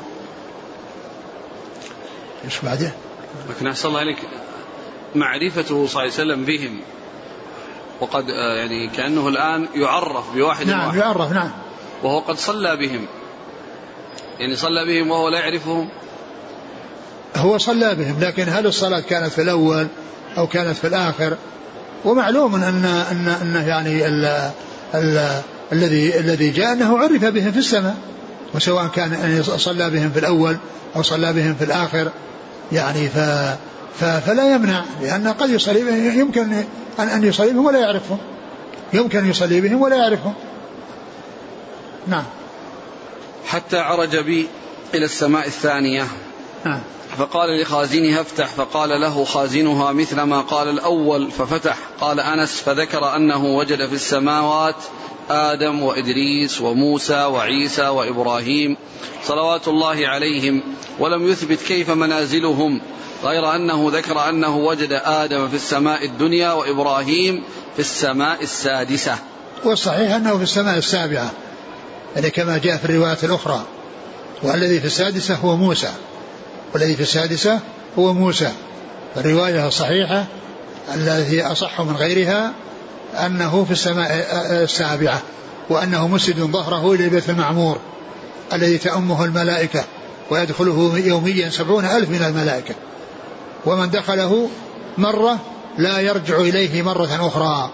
Speaker 2: إيش بعده؟
Speaker 1: لكن أحسن الله عليك معرفته صلى الله عليه وسلم بهم، وقد يعني كأنه الآن يعرف بواحد
Speaker 2: نعم
Speaker 1: واحد.
Speaker 2: يعرف نعم،
Speaker 1: وهو قد صلى بهم، يعني صلى بهم وهو لا يعرفهم.
Speaker 2: هو صلى بهم، لكن هل الصلاة كانت في الأول أو كانت في الآخر؟ ومعلوم أن أن أن يعني ال ال الذي الذي جاء أنه عرف بهم في السماء، وسواء كان أن صلى بهم في الأول أو صلى بهم في الآخر يعني ف فلا يمنع، لأن قد يصلي بهم، يمكن أن أن يصلي بهم ولا يعرفهم، يمكن أن يصلي بهم ولا يعرفهم. نعم.
Speaker 1: حتى عرج بي إلى السماء الثانية
Speaker 2: نعم.
Speaker 1: فقال لخازنها افتح، فقال له خازنها مثل ما قال الأول ففتح. قال أنس فذكر أنه وجد في السماوات آدم وإدريس وموسى وعيسى وإبراهيم صلوات الله عليهم، ولم يثبت كيف منازلهم، غير أنه ذكر أنه وجد آدم في السماء الدنيا وإبراهيم في السماء السادسة.
Speaker 2: والصحيح أنه في السماء السابعة، يعني كما جاء في الروايات الأخرى. والذي في السادسة هو موسى، والذي في السادسة هو موسى. الرواية الصحيحة التي أصح من غيرها أنه في السماء السابعة، وأنه مسد ظهره إلى البيت المعمور الذي تأمه الملائكة ويدخله يوميا سبعون ألف من الملائكة، ومن دخله مرة لا يرجع إليه مرة أخرى.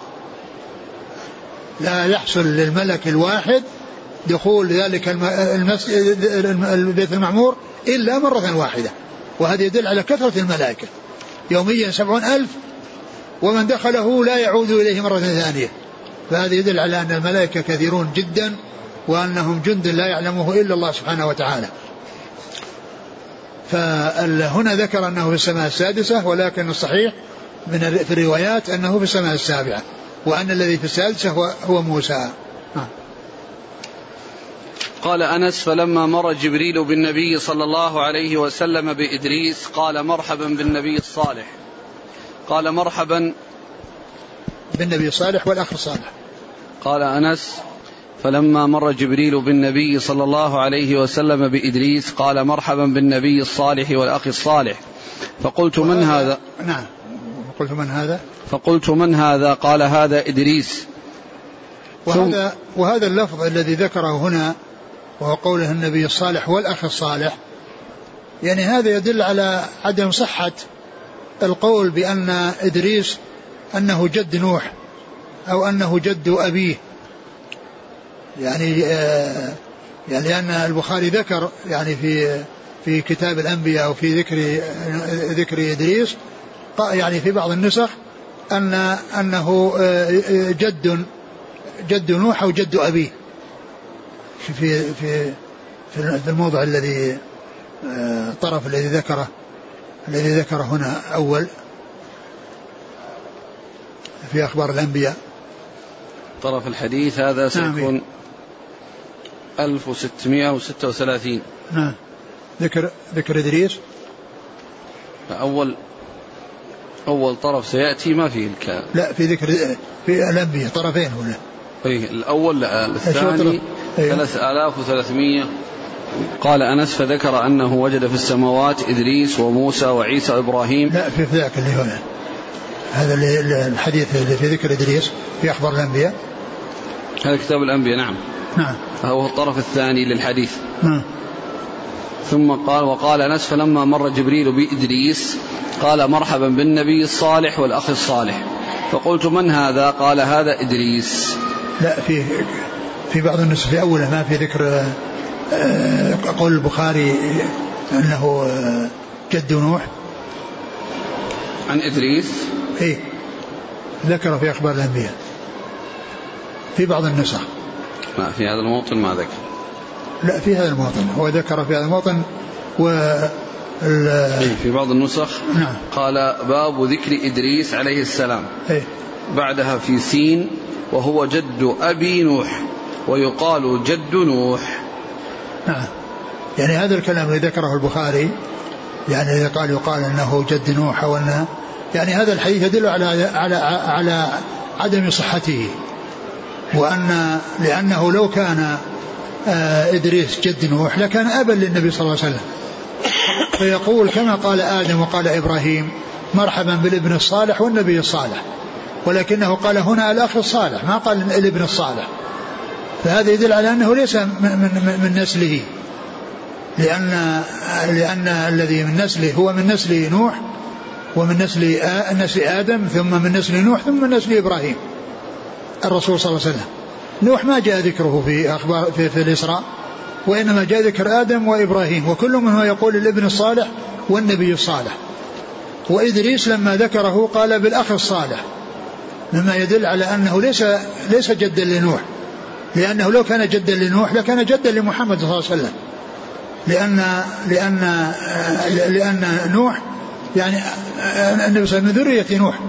Speaker 2: لا يحصل للملك الواحد دخول ذلك البيت المعمور إلا مرة واحدة، وهذا يدل على كثرة الملائكة يوميا سبعون ألف، ومن دخله لا يعود إليه مرة ثانية. فهذا يدل على أن الملائكة كثيرون جدا، وأنهم جند لا يعلمه إلا الله سبحانه وتعالى. فهنا ذكر أنه في السماء السادسة، ولكن الصحيح من في الروايات أنه في السماء السابعة، وأن الذي في السادسة هو, هو موسى.
Speaker 1: قال أنس: فلما مر جبريل بالنبي صلى الله عليه وسلم بإدريس قال: مرحبا بالنبي الصالح. قال: مرحبا
Speaker 2: بالنبي الصالح والأخ الصالح.
Speaker 1: قال أنس: فلما مر جبريل بالنبي صلى الله عليه وسلم بإدريس قال: مرحبا بالنبي الصالح والأخ الصالح. فقلت: من هذا؟
Speaker 2: نعم. قلت: من هذا؟
Speaker 1: فقلت: من هذا؟ قال: هذا إدريس.
Speaker 2: وهذا, وهذا اللفظ الذي ذكره هنا وهو قوله النبي الصالح والأخ الصالح، يعني هذا يدل على عدم صحة القول بأن إدريس أنه جد نوح أو أنه جد أبيه، يعني آه يعني لأن البخاري ذكر يعني في في كتاب الأنبياء أو في ذكر ذكر إدريس يعني في بعض النسخ أن أنه آه جد جد نوح أو جد أبيه في في في الموضع الذي آه الطرف الذي ذكره الذي ذكره هنا أول في أخبار الأنبياء.
Speaker 1: طرف الحديث هذا سيكون ألف وستمائة وستة وثلاثين.
Speaker 2: نعم. ذكر ذكر إدريس.
Speaker 1: أول أول طرف سيأتي ما فيه الكلام.
Speaker 2: لا، في ذكر في الأنبياء طرفين هنا.
Speaker 1: أيه الأول لا الثاني ثلاثة آلاف وثلاثمائة. قال أنس: فذكر أنه وجد في السماوات إدريس وموسى وعيسى وإبراهيم.
Speaker 2: لا، في ذاك اللي هنا هذا الحديث اللي في ذكر إدريس في أخبار الأنبياء.
Speaker 1: هذا كتاب الأنبياء. نعم.
Speaker 2: نعم.
Speaker 1: هو الطرف الثاني للحديث.
Speaker 2: نعم.
Speaker 1: ثم قال: وقال أنس: فلما مر جبريل بإدريس قال: مرحبا بالنبي الصالح والأخ الصالح. فقلت: من هذا؟ قال: هذا إدريس.
Speaker 2: لا، في في بعض النسخ في أوله ما في ذكر قول البخاري أنه جد نوح
Speaker 1: عن إدريس.
Speaker 2: إيه، ذكر في أخبار الأنبياء في بعض النسخ.
Speaker 1: ما في هذا الموطن ما ذكر.
Speaker 2: لا، في هذا الموطن هو ذكر في هذا الموطن و
Speaker 1: في بعض النسخ.
Speaker 2: نعم.
Speaker 1: قال: باب ذكر إدريس عليه السلام.
Speaker 2: إيه؟
Speaker 1: بعدها في سين: وهو جد أبي نوح ويقال جد نوح.
Speaker 2: نعم. يعني هذا الكلام الذي ذكره البخاري يعني إذا قال يقال أنه جد نوح أو أنه يعني هذا الحديث يدل على على على عدم صحته، وأن لأنه لو كان إدريس جد نوح لكان أبا للنبي صلى الله عليه وسلم، فيقول كما قال آدم وقال إبراهيم: مرحبا بالابن الصالح والنبي الصالح، ولكنه قال هنا الأخ الصالح ما قال الابن الصالح، فهذا يدل على أنه ليس من, من, من نسله، لأن, لأن الذي من نسله هو من نسل نوح ومن نسل, نسل آدم ثم من نسل نوح ثم من نسل إبراهيم الرسول صلى الله عليه وسلم. نوح ما جاء ذكره في أخبار في, في الإسراء، وإنما جاء ذكر آدم وإبراهيم، وكل منه يقول الابن الصالح والنبي الصالح. وإدريس لما ذكره قال بالأخ الصالح، مما يدل على أنه ليس ليس جدا لنوح، لأنه لو كان جدا لنوح لكان جدا لمحمد صلى الله عليه وسلم، لأن لأن لأن نوح يعني النبي صلى الله عليه وسلم من ذرية نوح،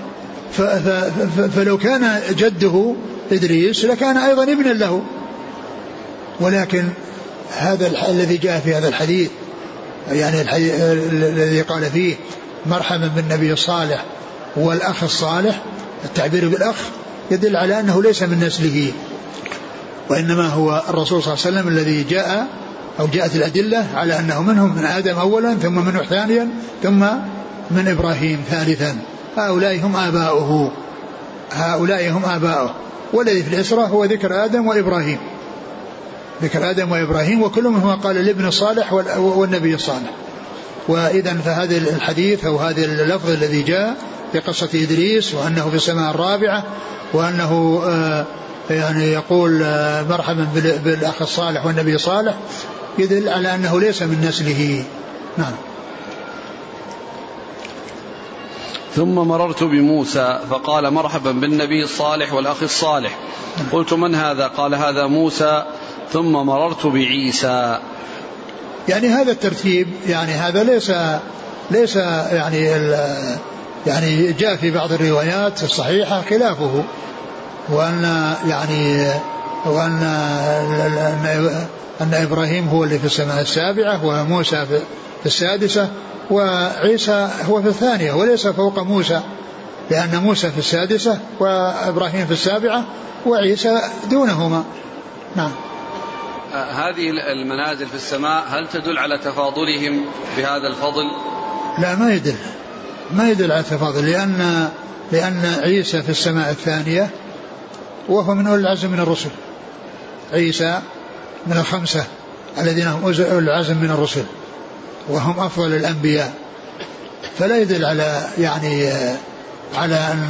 Speaker 2: فلو كان جده إدريس لكان أيضا ابنا له. ولكن هذا الذي جاء في هذا الحديث يعني الحديث الذي قال فيه مرحبا بالنبي الصالح والأخ الصالح، التعبير بالأخ يدل على أنه ليس من نسله. وإنما هو الرسول صلى الله عليه وسلم الذي جاء أو جاءت الأدلة على أنه منهم، من آدم أولا ثم من نوح ثانيا ثم من إبراهيم ثالثا. هؤلاء هم آباؤه هؤلاء هم آباؤه والذي في الإسراء هو ذكر آدم وإبراهيم ذكر آدم وإبراهيم وكل منهما قال الابن الصالح والنبي الصالح. وإذا فهذا الحديث أو هذا اللفظ الذي جاء في قصة إدريس وأنه في السماء الرابعة وأنه آه يعني يقول آه مرحبا بالأخ الصالح والنبي الصالح يدل على أنه ليس من نسله. نعم.
Speaker 1: ثم مررت بموسى فقال مرحبا بالنبي الصالح والأخ الصالح. قلت من هذا؟ قال هذا موسى. ثم مررت بعيسى.
Speaker 2: يعني هذا الترتيب يعني هذا ليس ليس يعني يعني جاء في بعض الروايات الصحيحة خلافه، وأن يعني وأن أن إبراهيم هو اللي في السماء السابعة وموسى في السادسة وعيسى هو في الثانية وليس فوق موسى، لأن موسى في السادسة وإبراهيم في السابعة وعيسى دونهما. نعم.
Speaker 1: هذه المنازل في السماء هل تدل على تفاضلهم بهذا الفضل؟
Speaker 2: لا، ما يدل ما يدل على التفاضل، لأن لأن عيسى في السماء الثانية وهو من أولي العزم من الرسل. عيسى من الخمسة الذين هم أولي العزم من الرسل وهم أفضل الأنبياء، فلا يدل على يعني على أن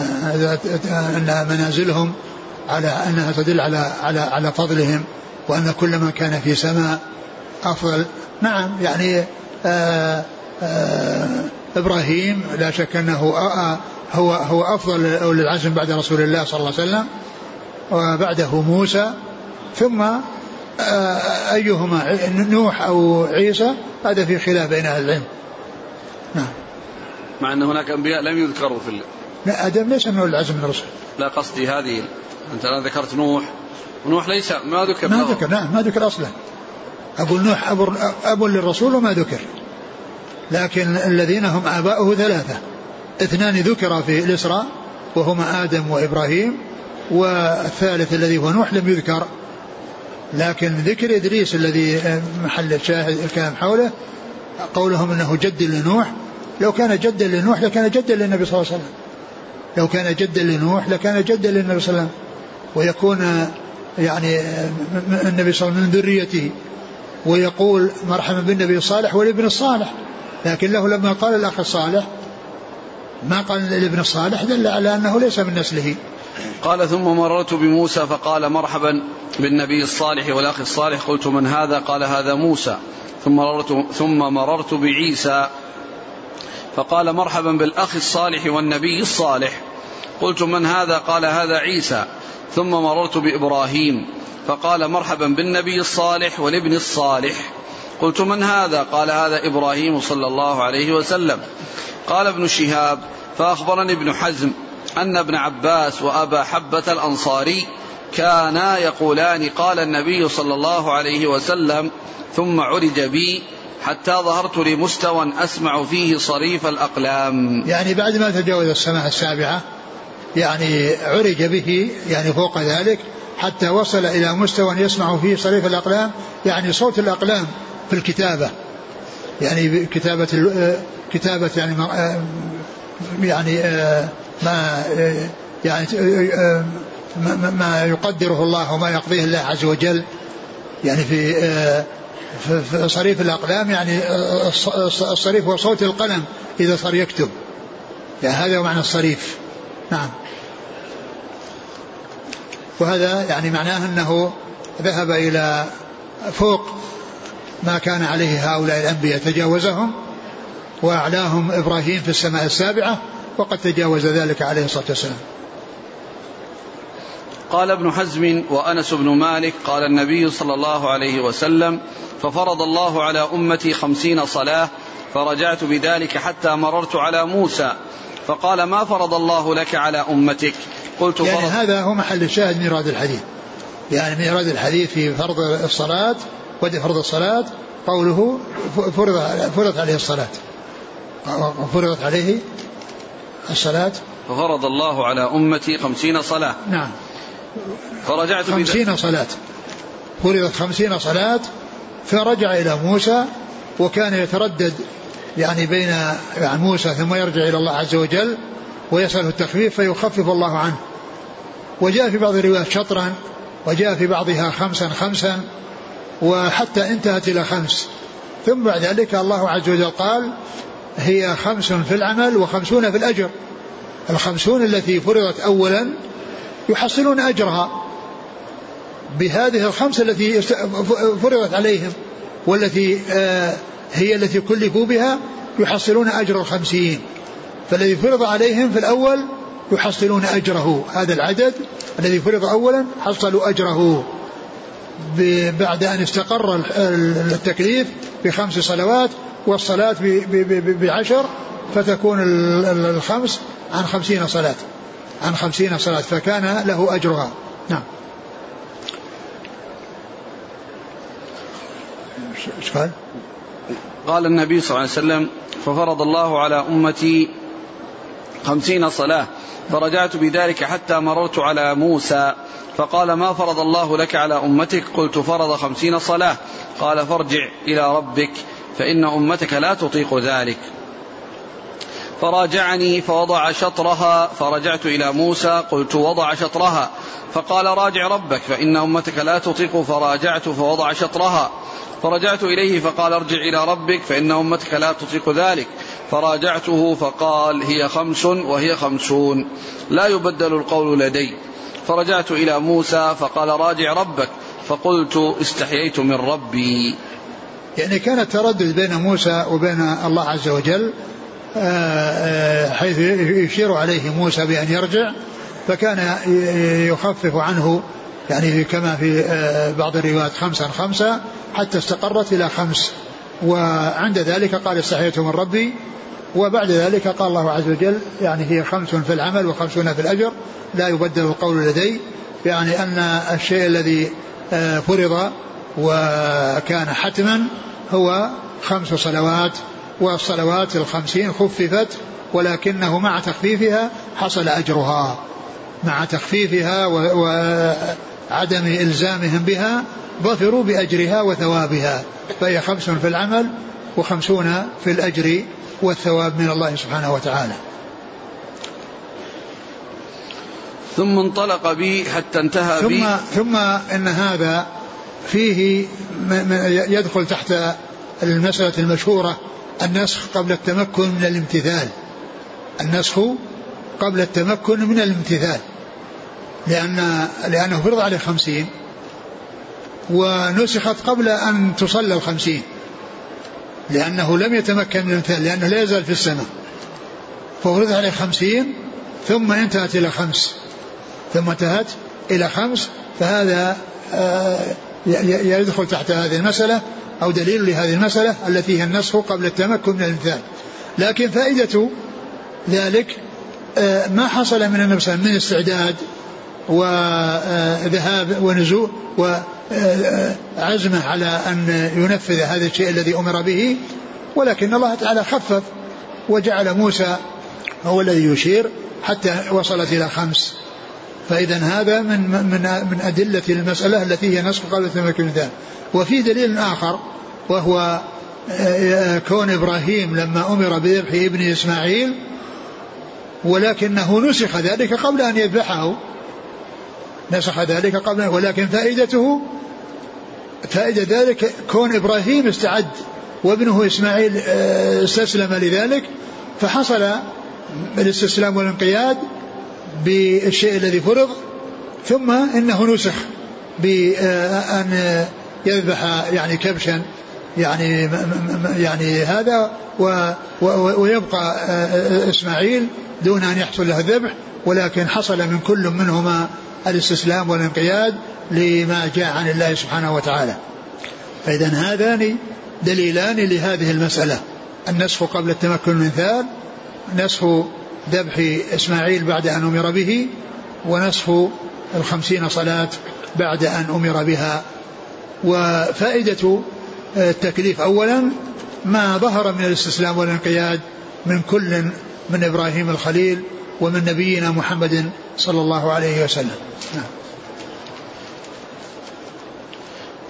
Speaker 2: أن منازلهم على أنها تدل على على على فضلهم وأن كل من كان في سماء أفضل. نعم، يعني آآ آآ إبراهيم لا شك أنه هو هو أفضل أولي العزم بعد رسول الله صلى الله عليه وسلم، وبعده موسى، ثم أيهما نوح أو عيسى هذا في خلاف بين أهل العلم. نعم.
Speaker 1: مع أن هناك أنبياء لم يذكروا في الله.
Speaker 2: لا، آدم ليس من أولي العزم من الرسل.
Speaker 1: لا، قصدي هذه أنت الآن ذكرت نوح ونوح ليس ما ذكر
Speaker 2: ما ذكر نعم ما ذكر أصلا. أقول نوح أبو, أبو للرسول وما ذكر، لكن الذين هم آباؤه ثلاثة، اثنان ذكر في الإسراء وهما آدم وإبراهيم، والثالث الذي هو نوح لم يذكر. لكن ذكر إدريس الذي محل الشاهد الكلام حوله قولهم أنه جد لنوح، لو كان جدا لنوح لكان جدا للنبي صلى الله عليه وسلم لو كان جدا لنوح لكان جدا للنبي صلى الله عليه وسلم ويكون يعني النبي صلى الله عليه وسلم من ذريته، ويقول مرحبا بالنبي الصالح والابن الصالح، لكن له لما قال الأخ الصالح ما قال الابن الصالح دل على أنه ليس من نسله.
Speaker 1: قال ثم مررت بموسى فقال مرحبا بالنبي الصالح والأخ الصالح. قلت من هذا؟ قال هذا موسى. ثم مررت, ثم مررت بعيسى فقال مرحبا بالأخ الصالح والنبي الصالح. قلت من هذا؟ قال هذا عيسى. ثم مررت بإبراهيم فقال مرحبا بالنبي الصالح والابن الصالح. قلت من هذا؟ قال هذا إبراهيم صلى الله عليه وسلم. قال ابن شهاب فأخبرني ابن حزم أن ابن عباس وأبا حبة الأنصاري كانا يقولان قال النبي صلى الله عليه وسلم ثم عرج بي حتى ظهرت لمستوى أسمع فيه صريف الأقلام.
Speaker 2: يعني بعد ما تجاوز السماء السابعة يعني عرج به يعني فوق ذلك حتى وصل إلى مستوى يسمع فيه صريف الأقلام، يعني صوت الأقلام في الكتابة، يعني كتابة كتابة يعني يعني ما يعني ما يقدره الله وما يقضيه الله عز وجل، يعني في في صريف الأقلام، يعني الصريف هو صوت القلم إذا صار يكتب، يعني هذا معنى الصريف. نعم. وهذا يعني معناه أنه ذهب إلى فوق ما كان عليه هؤلاء الأنبياء، تجاوزهم وأعلاهم إبراهيم في السماء السابعة، وقد تجاوز ذلك عليه الصلاة والسلام.
Speaker 1: قال ابن حزم وأنس بن مالك قال النبي صلى الله عليه وسلم ففرض الله على أمتي خمسين صلاة فرجعت بذلك حتى مررت على موسى فقال ما فرض الله لك على أمتك؟ قلت
Speaker 2: يعني
Speaker 1: فرض.
Speaker 2: هذا هو محل الشاهد من إيراد الحديث، يعني من إيراد الحديث في فرض الصلاة ودي فرض الصلاة قوله فرض فرض عليه الصلاة فرضت عليه الصلاة
Speaker 1: ففرض الله على أمتي خمسين صلاة.
Speaker 2: نعم.
Speaker 1: فرجعت
Speaker 2: خمسين صلاة، فرضت خمسين صلاة، فرجع إلى موسى، وكان يتردد يعني بين يعني موسى ثم يرجع إلى الله عز وجل ويسأله التخفيف فيخفف الله عنه. وجاء في بعض الروايات شطرا، وجاء في بعضها خمسا خمسا، وحتى انتهت إلى خمس. ثم بعد ذلك الله عز وجل قال هي خمس في العمل وخمسون في الأجر. الخمسون التي فرضت أولا يحصلون أجرها بهذه الخمس التي فرضت عليهم، والتي هي التي كلفوا بها يحصلون أجر الخمسين. فالذي فرض عليهم في الأول يحصلون أجره، هذا العدد الذي فرض أولا حصلوا أجره بعد أن استقر التكليف بخمس صلوات والصلاة بعشر، فتكون الخمس عن خمسين صلاة عن خمسين صلاة فكان له أجرها. نعم. ايش قال؟
Speaker 1: قال النبي صلى الله عليه وسلم ففرض الله على أمتي خمسين صلاة، فرجعت بذلك حتى مررت على موسى فقال ما فرض الله لك على أمتك؟ قلت فرض خمسين صلاة. قال فارجع إلى ربك فإن أمتك لا تطيق ذلك. فراجعني فوضع شطرها، فرجعت إلى موسى قلت وضع شطرها، فقال راجع ربك فإن أمتك لا تطيق، فراجعت فوضع شطرها، فرجعت إليه فقال ارجع إلى ربك فإن أمتك لا تطيق ذلك، فراجعته فقال هي خمس وهي خمسون لا يبدل القول لدي. فرجعت إلى موسى فقال راجع ربك، فقلت استحييت من ربي.
Speaker 2: يعني كان التردد بين موسى وبين الله عز وجل حيث يشير عليه موسى بأن يرجع، فكان يخفف عنه يعني كما في بعض الروايات خمسا خمسا حتى استقرت إلى خمس، وعند ذلك قال استحييت من ربي. وبعد ذلك قال الله عز وجل يعني هي خمس في العمل وخمسون في الأجر لا يبدل القول لدي، يعني أن الشيء الذي فرض وكان حتما هو خمس صلوات، والصلوات الخمسين خففت ولكنه مع تخفيفها حصل أجرها، مع تخفيفها وعدم إلزامهم بها ظفروا بأجرها وثوابها، فهي خمس في العمل وخمسون في الأجر والثواب من الله سبحانه وتعالى.
Speaker 1: ثم انطلق بي حتى انتهى بي.
Speaker 2: ثم, ثم إن هذا فيه يدخل تحت المسألة المشهورة النسخ قبل التمكن من الامتثال، النسخ قبل التمكن من الامتثال، لأن لأنه فرض عليه خمسين ونسخت قبل أن تصلى الخمسين، لأنه لم يتمكن من الامتثال لأنه لا يزال في السماء، ففرض عليه خمسين ثم انتهت إلى خمس ثم انتهت إلى خمس فهذا يدخل تحت هذه المسألة أو دليل لهذه المسألة التي هي النسخ قبل التمكن من الامتثال. لكن فائدة ذلك ما حصل من النفس من استعداد وذهاب ونزول وعزمه على أن ينفذ هذا الشيء الذي أمر به، ولكن الله تعالى خفف وجعل موسى هو الذي يشير حتى وصلت إلى خمس. فإذا هذا من من من أدلة المسألة التي هي نسخ قبل التمكن من الامتثال. وفي دليل آخر وهو كون إبراهيم لما أمر بذبح ابن إسماعيل ولكنه نسخ ذلك قبل أن يذبحه، نسخ ذلك قبل، ولكن فائدته فائدة ذلك كون إبراهيم استعد وابنه إسماعيل استسلم لذلك، فحصل الاستسلام والانقياد بالشيء الذي فرض، ثم إنه نسخ بأن يذبح يعني كبشا يعني يعني هذا ويبقى إسماعيل دون أن يحصل له الذبح، ولكن حصل من كل منهما الاستسلام والانقياد لما جاء عن الله سبحانه وتعالى. فإذا هذان دليلان لهذه المسألة، النسخ قبل التمكن من الامتثال، نسخ ذبح إسماعيل بعد أن أمر به، ونسخ الخمسين صلاة بعد أن أمر بها. وفائدة التكليف أولا ما ظهر من الاستسلام والانقياد من كل من إبراهيم الخليل ومن نبينا محمد صلى الله عليه وسلم.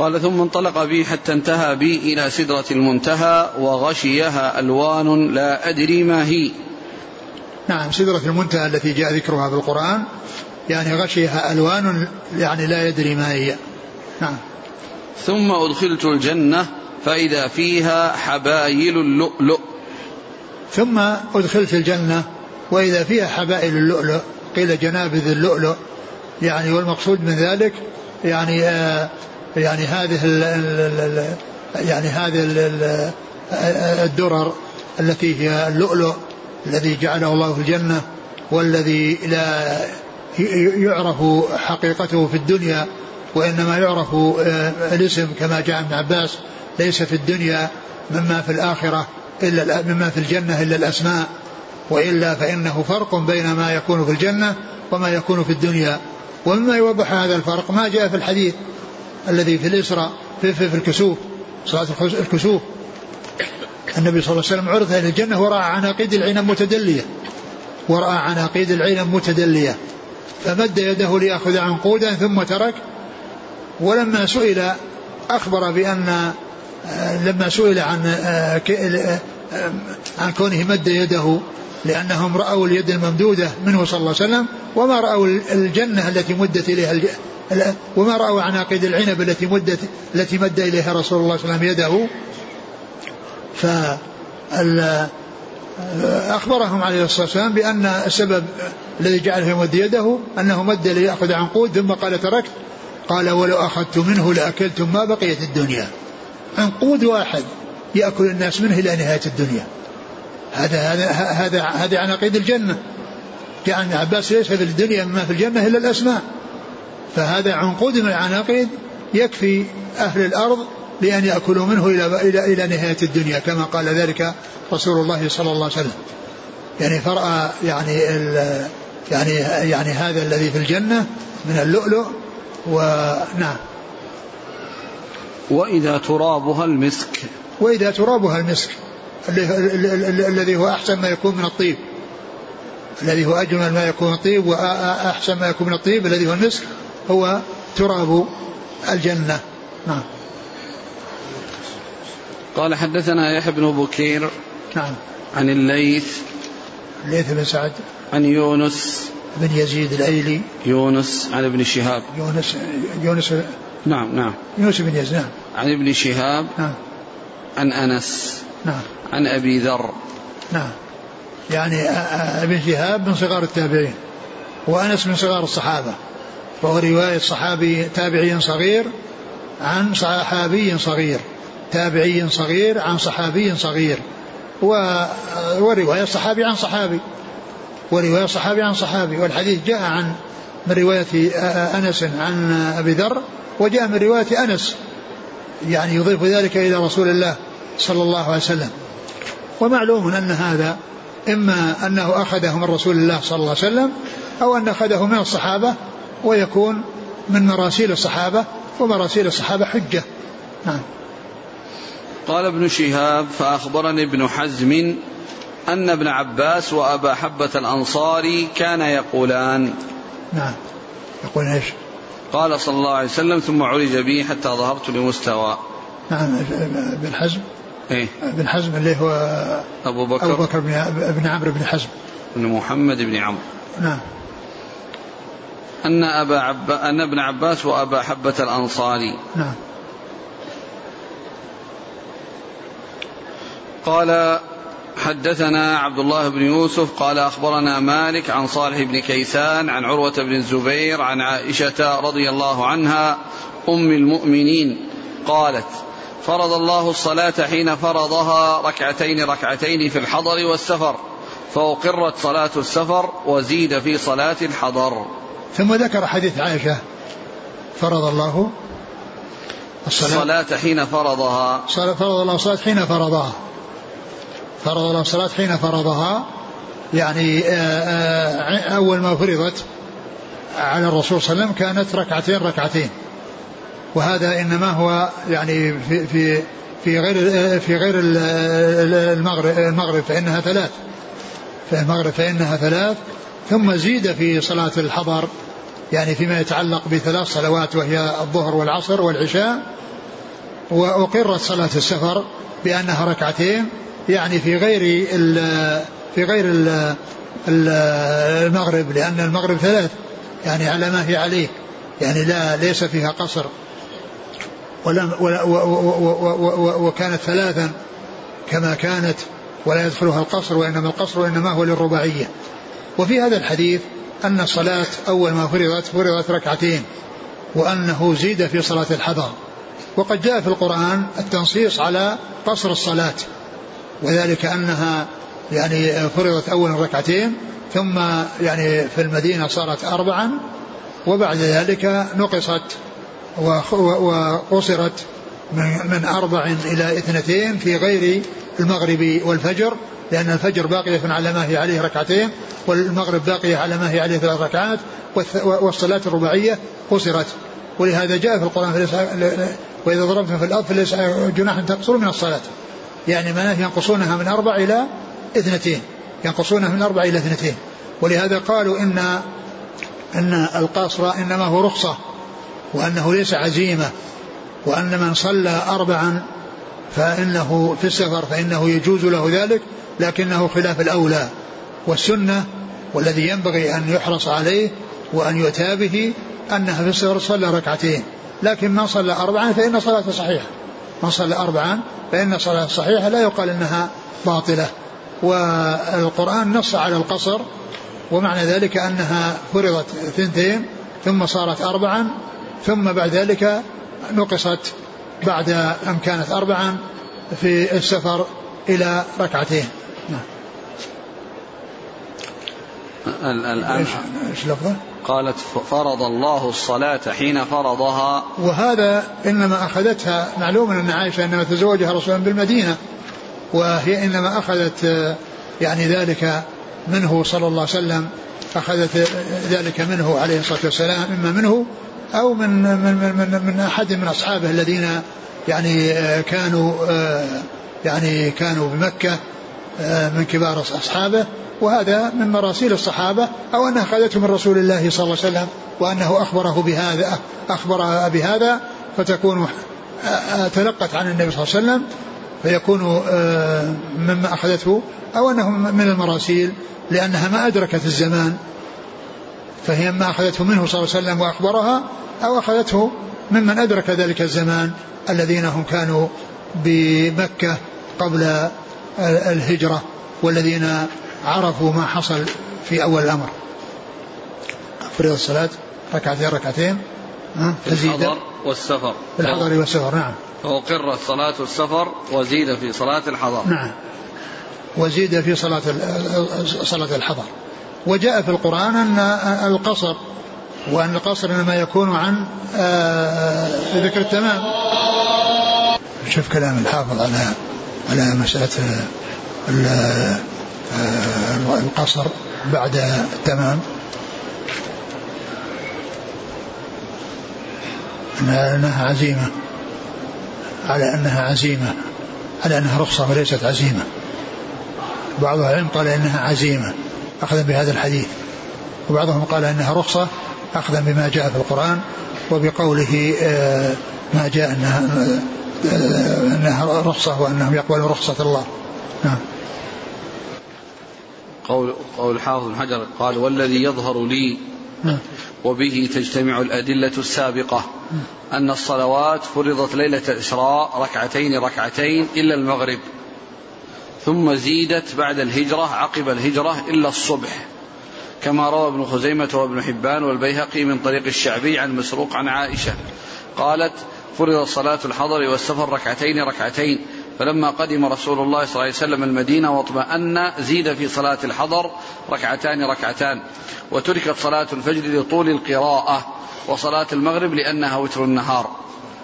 Speaker 1: قال ثم انطلق بي حتى انتهى بي إلى سدرة المنتهى وغشيها ألوان لا أدري ما هي.
Speaker 2: نعم سدرة المنتهى التي جاء ذكرها في القرآن يعني غشيها ألوان يعني لا يدري ما هي. نعم.
Speaker 1: ثم أدخلت الجنة فإذا فيها حبايل اللؤلؤ.
Speaker 2: ثم أدخلت الجنة وإذا فيها حبائل اللؤلؤ، قيل جنابذ اللؤلؤ يعني، والمقصود من ذلك يعني آه يعني هذه ال ال يعني هذه ال الدرر التي هي اللؤلؤ الذي جعله الله في الجنة، والذي لا يعرف حقيقته في الدنيا وإنما يعرف الاسم كما جاء ابن عباس: ليس في الدنيا مما في الآخرة إلا مما في الجنة إلا الأسماء، وإلا فإنه فرق بين ما يكون في الجنة وما يكون في الدنيا. ومما يوضح هذا الفرق ما جاء في الحديث الذي في الإسراء في, في, في الكسوف، صلاة الكسوف، النبي صلى الله عليه وسلم عرض إلى الجنة ورأى عناقيد العنب متدلية ورأى عناقيد العنب متدلية فمد يده ليأخذ عنقودا ثم ترك. ولما سئل أخبر بأن لما سئل عن عن كونه مد يده لأنهم رأوا اليد الممدودة منه صلى الله عليه وسلم وما رأوا الجنة التي مدت إليها الج... وما رأوا عناقيد العنب التي مدت التي مد إليها رسول الله صلى الله عليه وسلم يده. فأخبرهم عليه الصلاة والسلام بأن السبب الذي جعله يمد يده أنه مد ليأخذ عنقود ثم قال تركت. قال ولو أخذت منه لأكلتم ما بقيت الدنيا. عنقود واحد يأكل الناس منه إلى نهاية الدنيا. هذا هذا هذا هذا عناقيد الجنة. جاء ابن عباس ليس في الدنيا مما في الجنة إلا الأسماء، فهذا عنقود من العناقيد يكفي أهل الأرض لأن يأكلوا منه إلى إلى إلى نهاية الدنيا كما قال ذلك رسول الله صلى الله عليه وسلم. يعني فرأى يعني يعني يعني هذا الذي في الجنة من اللؤلؤ. ونعم.
Speaker 1: وإذا ترابها المسك.
Speaker 2: وإذا ترابها المسك الذي هو أحسن ما يكون من الطيب، الذي هو أجمل ما يكون من الطيب وأحسن ما يكون من الطيب الذي هو المسك هو تراب الجنة. نعم.
Speaker 1: قال حدثنا يحيى بن بكير
Speaker 2: نعم
Speaker 1: عن الليث
Speaker 2: الليث بن سعد
Speaker 1: عن يونس
Speaker 2: بن يزيد الأيلي
Speaker 1: يونس عن ابن شهاب
Speaker 2: يونس يونس
Speaker 1: نعم نعم
Speaker 2: يونس بن يزيد نعم
Speaker 1: عن ابن شهاب
Speaker 2: نعم
Speaker 1: عن أنس
Speaker 2: نعم
Speaker 1: عن أبي ذر
Speaker 2: نعم. يعني ابن شهاب من صغار التابعين وأنس من صغار الصحابة، وهو رواية صحابي تابعي صغير عن صحابي صغير، تابعي صغير عن صحابي صغير، ورواية صحابي عن صحابي ورواية صحابي عن صحابي. والحديث جاء عن من رواية أنس عن أبي ذر، وجاء من رواية أنس يعني يضيف ذلك إلى رسول الله صلى الله عليه وسلم. ومعلوم أن هذا إما أنه أخذه من رسول الله صلى الله عليه وسلم أو أن أخذه من الصحابة، ويكون من مراسيل الصحابة، ومراسيل الصحابة حجة. نعم.
Speaker 1: قال ابن شهاب فأخبرني ابن حزم أن ابن عباس وأبا حبة الأنصاري كان يقولان.
Speaker 2: نعم. يقول إيش؟
Speaker 1: قال صلى الله عليه وسلم ثم عرج بي حتى ظهرت لمستوى.
Speaker 2: نعم. ابن حزم
Speaker 1: إيه؟
Speaker 2: ابن حزم اللي هو
Speaker 1: أبو بكر
Speaker 2: أبو بكر بن عمرو بن حزم
Speaker 1: بن محمد بن عمرو.
Speaker 2: نعم.
Speaker 1: أن أبا عب... أن ابن عباس وأبا حبة الأنصاري.
Speaker 2: نعم.
Speaker 1: قال حدثنا عبد الله بن يوسف قال أخبرنا مالك عن صالح بن كيسان عن عروة بن الزبير عن عائشة رضي الله عنها أم المؤمنين قالت فرض الله الصلاة حين فرضها ركعتين ركعتين في الحضر والسفر، فأقرت صلاة السفر وزيد في صلاة الحضر.
Speaker 2: ثم ذكر حديث عائشة فرض الله
Speaker 1: الصلاة, الصلاة حين فرضها
Speaker 2: فرض الله الصلاة حين فرضها فرض الله الصلاة حين فرضها يعني أول ما فرضت على الرسول صلى الله عليه وسلم كانت ركعتين ركعتين، وهذا إنما هو يعني في في في غير في غير المغرب المغرب فإنها ثلاث في المغرب فإنها ثلاث ثم زيد في صلاة الحضر يعني فيما يتعلق بثلاث صلوات وهي الظهر والعصر والعشاء وأقرت صلاة السفر بأنها ركعتين، يعني في غير ال في غير ال المغرب، لأن المغرب ثلاث يعني على ما هي عليه، يعني لا ليس فيها قصر، ولا ولا وكانت ثلاثا كما كانت ولا يدخلها القصر، وإنما القصر وإنما هو للرباعية. وفي هذا الحديث أن الصلاة أول ما فرضت فرضت ركعتين، وأنه زيد في صلاة الحضر. وقد جاء في القرآن التنصيص على قصر الصلاة، وذلك أنها يعني فرضت أولا ركعتين، ثم يعني في المدينة صارت أربعا، وبعد ذلك نقصت وقصرت من أربع إلى اثنتين في غير المغرب والفجر، لأن الفجر باقية على ما هي عليه ركعتين، والمغرب باقية على ما هي عليه ثلاث ركعات، والصلاة الرباعية قصرت. ولهذا جاء في القرآن وإذا ضربتم في الأرض فليس جناح أن تقصروا من الصلاة، يعني معناه ينقصونها من أربع إلى اثنتين، ينقصونها من أربع إلى اثنتين. ولهذا قالوا إن أن القصر إنما هو رخصة، وأنه ليس عزيمة، وأن من صلى أربعا فإنه في السفر فإنه يجوز له ذلك، لكنه خلاف الأولى. والسنة والذي ينبغي أن يحرص عليه وأن يؤتى به أنها في السفر صلى ركعتين، لكن من صلى أربعا فإن صلاته صحيحة، من صلى أربعا فإن صلاته صحيحة، لا يقال أنها باطلة. والقرآن نص على القصر، ومعنى ذلك أنها فرضت ثنتين ثم صارت أربعا، ثم بعد ذلك نقصت بعد أن كانت أربعا في السفر إلى ركعتين.
Speaker 1: الآن
Speaker 2: إيش لفظه؟
Speaker 1: قالت فرض الله الصلاة حين فرضها،
Speaker 2: وهذا إنما أخذتها، معلوم أن عائشة إنما تزوجها رسول الله بالمدينة، وهي إنما أخذت يعني ذلك منه صلى الله عليه وسلم، أخذت ذلك منه عليه الصلاة والسلام، إما منه أو من من من, من أحد من أصحابه الذين يعني كانوا يعني كانوا بمكة من كبار أصحابه، وهذا من مراسيل الصحابة، أو أنها أخذته من رسول الله صلى الله عليه وسلم وأنه أخبره بهذا أخبرها بهذا، فتكون تلقت عن النبي صلى الله عليه وسلم فيكون مما أخذته، أو أنه من المراسيل لأنها ما أدركت الزمان، فهي ما أخذته منه صلى الله عليه وسلم وأخبرها، أو أخذته ممن أدرك ذلك الزمان الذين هم كانوا بمكة قبل الهجرة، والذين عرفوا ما حصل في أول الأمر. فرض الصلاة ركعتين ركعتين
Speaker 1: في الحضر والسفر،
Speaker 2: في الحضر والسفر، نعم.
Speaker 1: وقرت صلاة السفر وزيد في صلاة الحضر،
Speaker 2: نعم، وزيد في صلاة صلاة الحضر. وجاء في القرآن أن القصر، وأن القصر إنما يكون عن ذكر التمام. شوف كلام الحافظ على على مسألة القصر بعد التمام، أنها عزيمة، على أنها عزيمة، على أنها رخصة وليست عزيمة. بعض العلم قال إنها عزيمة أخذا بهذا الحديث، وبعضهم قال إنها رخصة أخذا بما جاء في القرآن، وبقوله ما جاء أنها, أنها رخصة وأنهم يقبلوا رخصة الله. نعم.
Speaker 1: قول قول حافظ بن حجر قال والذي يظهر لي وبه تجتمع الأدلة السابقة أن الصلوات فرضت ليلة الإسراء ركعتين ركعتين إلا المغرب، ثم زيدت بعد الهجرة عقب الهجرة إلا الصبح، كما روى ابن خزيمة وابن حبان والبيهقي من طريق الشعبي عن مسروق عن عائشة قالت فرضت صلاة الحضر والسفر ركعتين ركعتين، فلما قدم رسول الله صلى الله عليه وسلم المدينة واطمأن زيد في صلاة الحضر ركعتان ركعتان، وتركت صلاة الفجر لطول القراءة، وصلاة المغرب لأنها وتر النهار.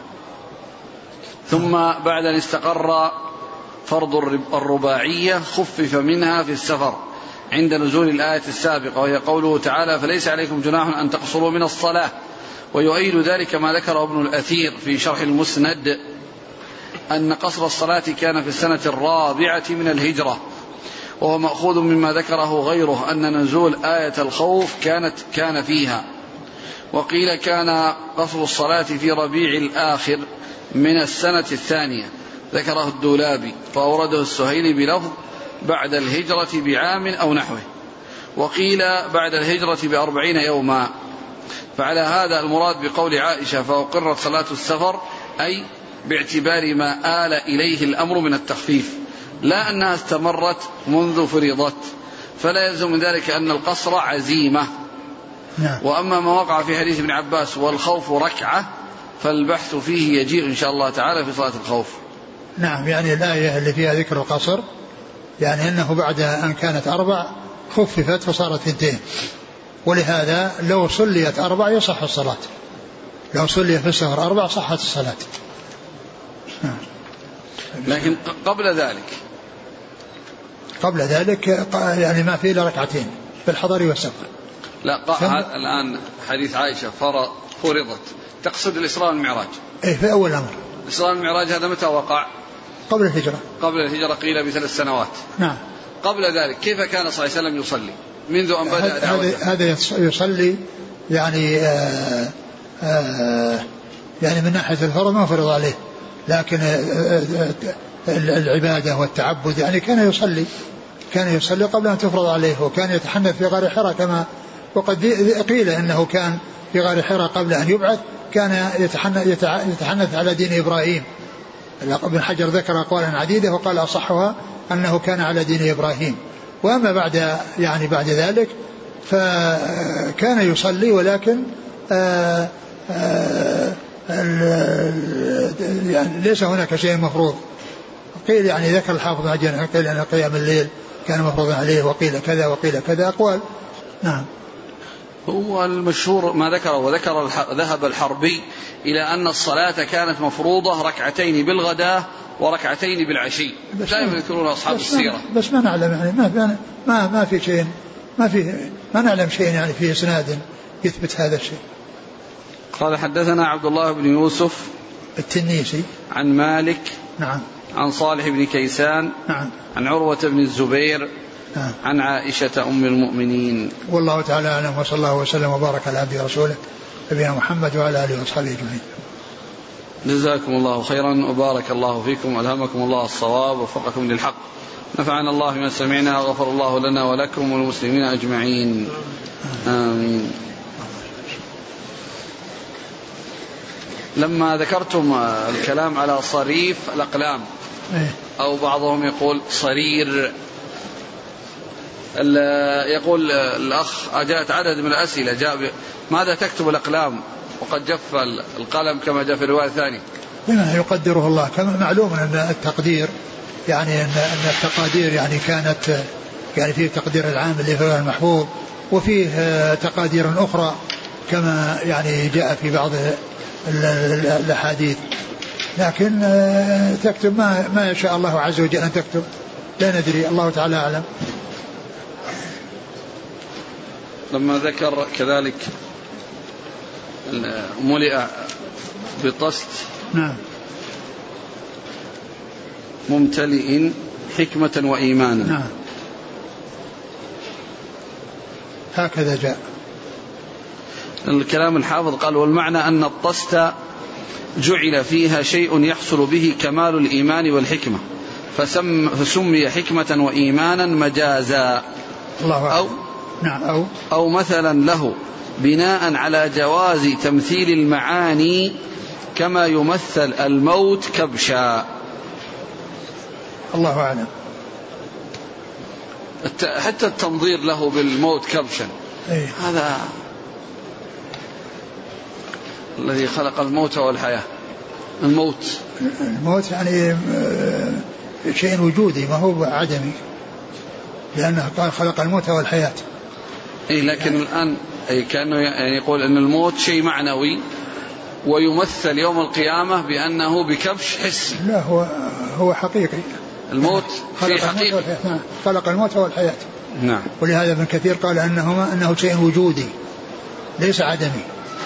Speaker 1: ثم بعد أن استقر فرض الرباعية خفف منها في السفر عند نزول الآية السابقة، وهي قوله تعالى فليس عليكم جناح أن تقصروا من الصلاة. ويؤيد ذلك ما ذكره ابن الأثير في شرح المسند أن قصر الصلاة كان في السنة الرابعة من الهجرة، وهو مأخوذ مما ذكره غيره أن نزول آية الخوف كانت كان فيها. وقيل كان قصر الصلاة في ربيع الآخر من السنة الثانية، ذكره الدولابي فأورده السهيلي بلفظ بعد الهجرة بعام أو نحوه، وقيل بعد الهجرة بأربعين يوما. فعلى هذا المراد بقول عائشة فأقرت صلاة السفر أي باعتبار ما آل إليه الأمر من التخفيف، لا أنها استمرت منذ فرضت، فلا يلزم من ذلك أن القصر عزيمة.
Speaker 2: نعم.
Speaker 1: وأما ما وقع في حديث ابن عباس والخوف ركعة فالبحث فيه يجيء إن شاء الله تعالى في صلاة الخوف.
Speaker 2: نعم، يعني الآية اللي فيها ذكر القصر يعني أنه بعد أن كانت أربع خففت فصارت اثنتين، ولهذا لو صليت أربع يصح الصلاة، لو صلي في السفر أربع صحت الصلاة.
Speaker 1: لكن قبل ذلك
Speaker 2: قبل ذلك يعني ما في إلا ركعتين في الحضر والسفر.
Speaker 1: لا الآن حديث عائشة فرضت تقصد الإسراء والمعراج.
Speaker 2: إيه في أول أمر.
Speaker 1: الإسراء والمعراج هذا متى وقع؟
Speaker 2: قبل الهجرة.
Speaker 1: قبل الهجرة قيل بثلاث سنوات.
Speaker 2: نعم.
Speaker 1: قبل ذلك كيف كان صلى الله عليه وسلم يصلي منذ أن بدأ دعوته؟
Speaker 2: هذا يصلي يعني آآ آآ يعني من ناحية الفرض ما فرض عليه، لكن العبادة والتعبد يعني كان يصلي كان يصلي قبل أن تفرض عليه، وكان يتحنث في غار حراء كما وقد قيل إنه كان في غار حراء قبل أن يبعث كان يتحنث على دين إبراهيم. ابن حجر ذكر أقوالا عديدة وقال أصحها أنه كان على دين إبراهيم. وأما بعد يعني بعد ذلك فكان يصلي ولكن آآ آآ يعني ليس هناك شيء مفروض. قيل يعني ذكر الحافظ عجل قيل أن قيام الليل كان مفروضا عليه، وقيل كذا وقيل كذا أقوال. نعم.
Speaker 1: هو المشهور ما ذكره، وذكر ذهب الحربي إلى أن الصلاة كانت مفروضة ركعتين بالغداة وركعتين بالعشي، لا يذكرون أصحاب
Speaker 2: بس
Speaker 1: السيرة.
Speaker 2: ما بس ما نعلم يعني ما ما ما في شيء ما في ما نعلم شيء يعني في إسناد يثبت هذا الشيء.
Speaker 1: قال حدثنا عبد الله بن يوسف
Speaker 2: التنيسي
Speaker 1: عن مالك
Speaker 2: نعم
Speaker 1: عن صالح بن كيسان
Speaker 2: نعم
Speaker 1: عن عروة بن الزبير
Speaker 2: نعم
Speaker 1: عن عائشة أم المؤمنين.
Speaker 2: والله تعالى أعلم، وصلى الله وسلم وبارك على عبده ورسوله نبينا محمد وعلى آله وصحبه أجمعين.
Speaker 1: جزاكم الله خيرا وبارك الله فيكم وألهمكم الله الصواب ووفقكم للحق. نفعنا الله بما سمعنا وغفر الله لنا ولكم والمسلمين أجمعين آمين. لما ذكرتم الكلام على صريف الأقلام أو بعضهم يقول صرير، يقول الأخ جاءت عدد من الأسئلة جاء ماذا تكتب الأقلام وقد جف القلم كما جاء في الرواية الثانية؟
Speaker 2: بما يقدره الله، كما معلوم أن التقدير يعني أن التقادير يعني كانت يعني فيه تقدير العام اللي هو المحفوظ، وفيه تقادير أخرى كما يعني جاء في بعض الأحاديث، لكن تكتب ما ما شاء الله عز وجل أن تكتب، لا ندري، الله تعالى أعلم.
Speaker 1: لما ذكر كذلك ملئ بطست
Speaker 2: نعم
Speaker 1: ممتلئ حكمة وإيمانا
Speaker 2: نعم هكذا جاء
Speaker 1: الكلام. الحافظ قال والمعنى أن الطست جعل فيها شيء يحصل به كمال الإيمان والحكمة فسم فسمي حكمة وإيمانا مجازا
Speaker 2: الله
Speaker 1: أو
Speaker 2: نعم أو
Speaker 1: أو مثلا له بناء على جواز تمثيل المعاني كما يمثل الموت كبشا.
Speaker 2: الله أعلم.
Speaker 1: حتى التنظير له بالموت كبشا
Speaker 2: أيه؟
Speaker 1: هذا الذي خلق الموت والحياة. الموت
Speaker 2: الموت يعني شيء وجودي ما هو عدمي، لأنه قال خلق الموت والحياة.
Speaker 1: إيه لكن يعني الآن أي كأنه يعني يقول أن الموت شيء معنوي ويمثل يوم القيامة بأنه بكبش حسي.
Speaker 2: لا هو هو حقيقي.
Speaker 1: الموت
Speaker 2: خلق
Speaker 1: حقيقي.
Speaker 2: الموت نعم خلق الموت والحياة.
Speaker 1: نعم.
Speaker 2: ولهذا ابن كثير قال أنهما أنه شيء وجودي ليس عدمي.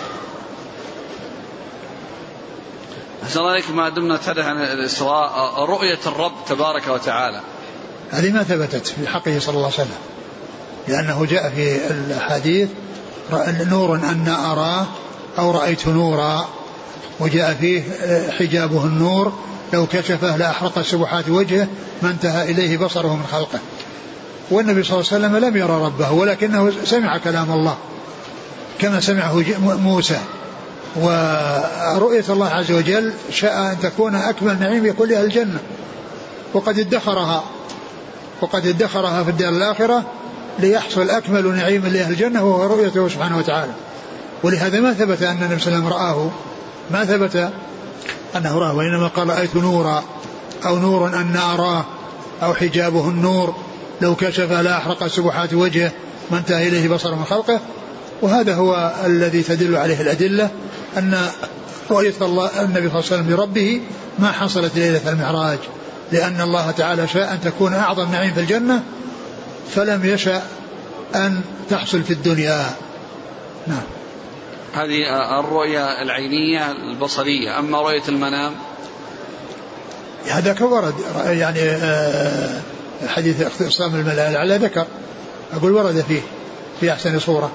Speaker 1: أحسن الله عليك. ما دمنا نتحدث عن الإسراء، رؤية الرب تبارك وتعالى
Speaker 2: هذه ما ثبتت في حقه صلى الله عليه وسلم، لأنه جاء في الحديث نور أن أراه أو رأيت نورا، وجاء فيه حجابه النور لو كشفه لأحرق سبحات وجهه ما انتهى إليه بصره من خلقه. والنبي صلى الله عليه وسلم لم يرى ربه ولكنه سمع كلام الله كما سمعه موسى. ورؤية الله عز وجل شاء أن تكون أكمل نعيم يكون لأهل الجنة، وقد ادخرها وقد ادخرها في الدار الآخرة ليحصل أكمل نعيم لأهل الجنة وهو رؤيته سبحانه وتعالى. ولهذا ما ثبت أن النبي صلى الله عليه وسلم رآه، ما ثبت أنه رآه، وإنما قال رأيت نورا أو نور أن أراه أو حجابه النور لو كشف لا أحرق سبحات وجهه ما انتهى إليه بصر من خلقه. وهذا هو الذي تدل عليه الأدلة أن رؤية الله النبي صلى الله عليه وسلم لربه ما حصلت ليلة المعراج، لأن الله تعالى شاء أن تكون أعظم نعيم في الجنة فلم يشأ أن تحصل في الدنيا. نعم.
Speaker 1: هذه الرؤية العينية البصرية. أما رؤية المنام
Speaker 2: هذا كورد يعني حديث اختصام الملائكة على ذكر أقول ورد فيه في أحسن صورة.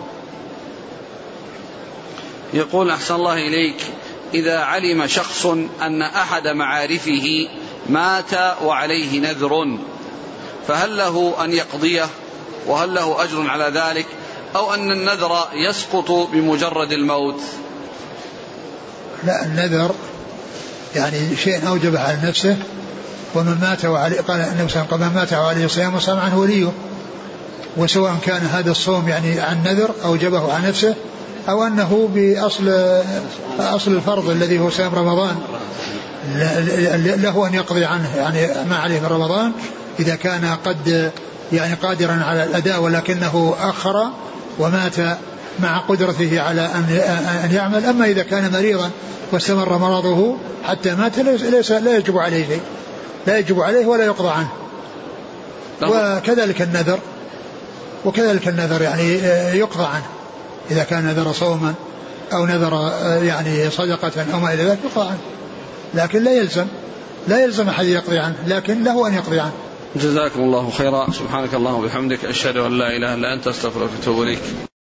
Speaker 1: يقول أحسن الله إليك إذا علم شخص أن أحد معارفه مات وعليه نذر فهل له أن يقضيه وهل له أجر على ذلك أو أن النذر يسقط بمجرد الموت؟
Speaker 2: لا، النذر يعني شيء أوجبه على نفسه، ومن مات وعليه قال النبي صلى الله عليه وسلم من مات وعليه صيام وصام عنه وليه، وسواء كان هذا الصوم يعني عن نذر أوجبه على نفسه أو أنه بأصل أصل الفرض الذي هو صيام رمضان له أن يقضي عنه يعني ما عليه من رمضان إذا كان قد يعني قادرا على الأداء ولكنه أخر ومات مع قدرته على أن يعمل. أما إذا كان مريضا واستمر مرضه حتى مات ليس لا يجب عليه شيء، لا يجب عليه ولا يقضى عنه. وكذلك النذر وكذلك النذر يعني يقضى عنه إذا كان نذر صوما أو نذر يعني صدقة أو ما إلى ذلك يقضى عنه، لكن لا يلزم لا يلزم أحد يقضي عنه، لكن له أن يقضي عنه.
Speaker 1: جزاكم الله خيرا. سبحانك اللهم وبحمدك أشهد أن لا إله إلا أنت أستغفرك وأتوب إليك.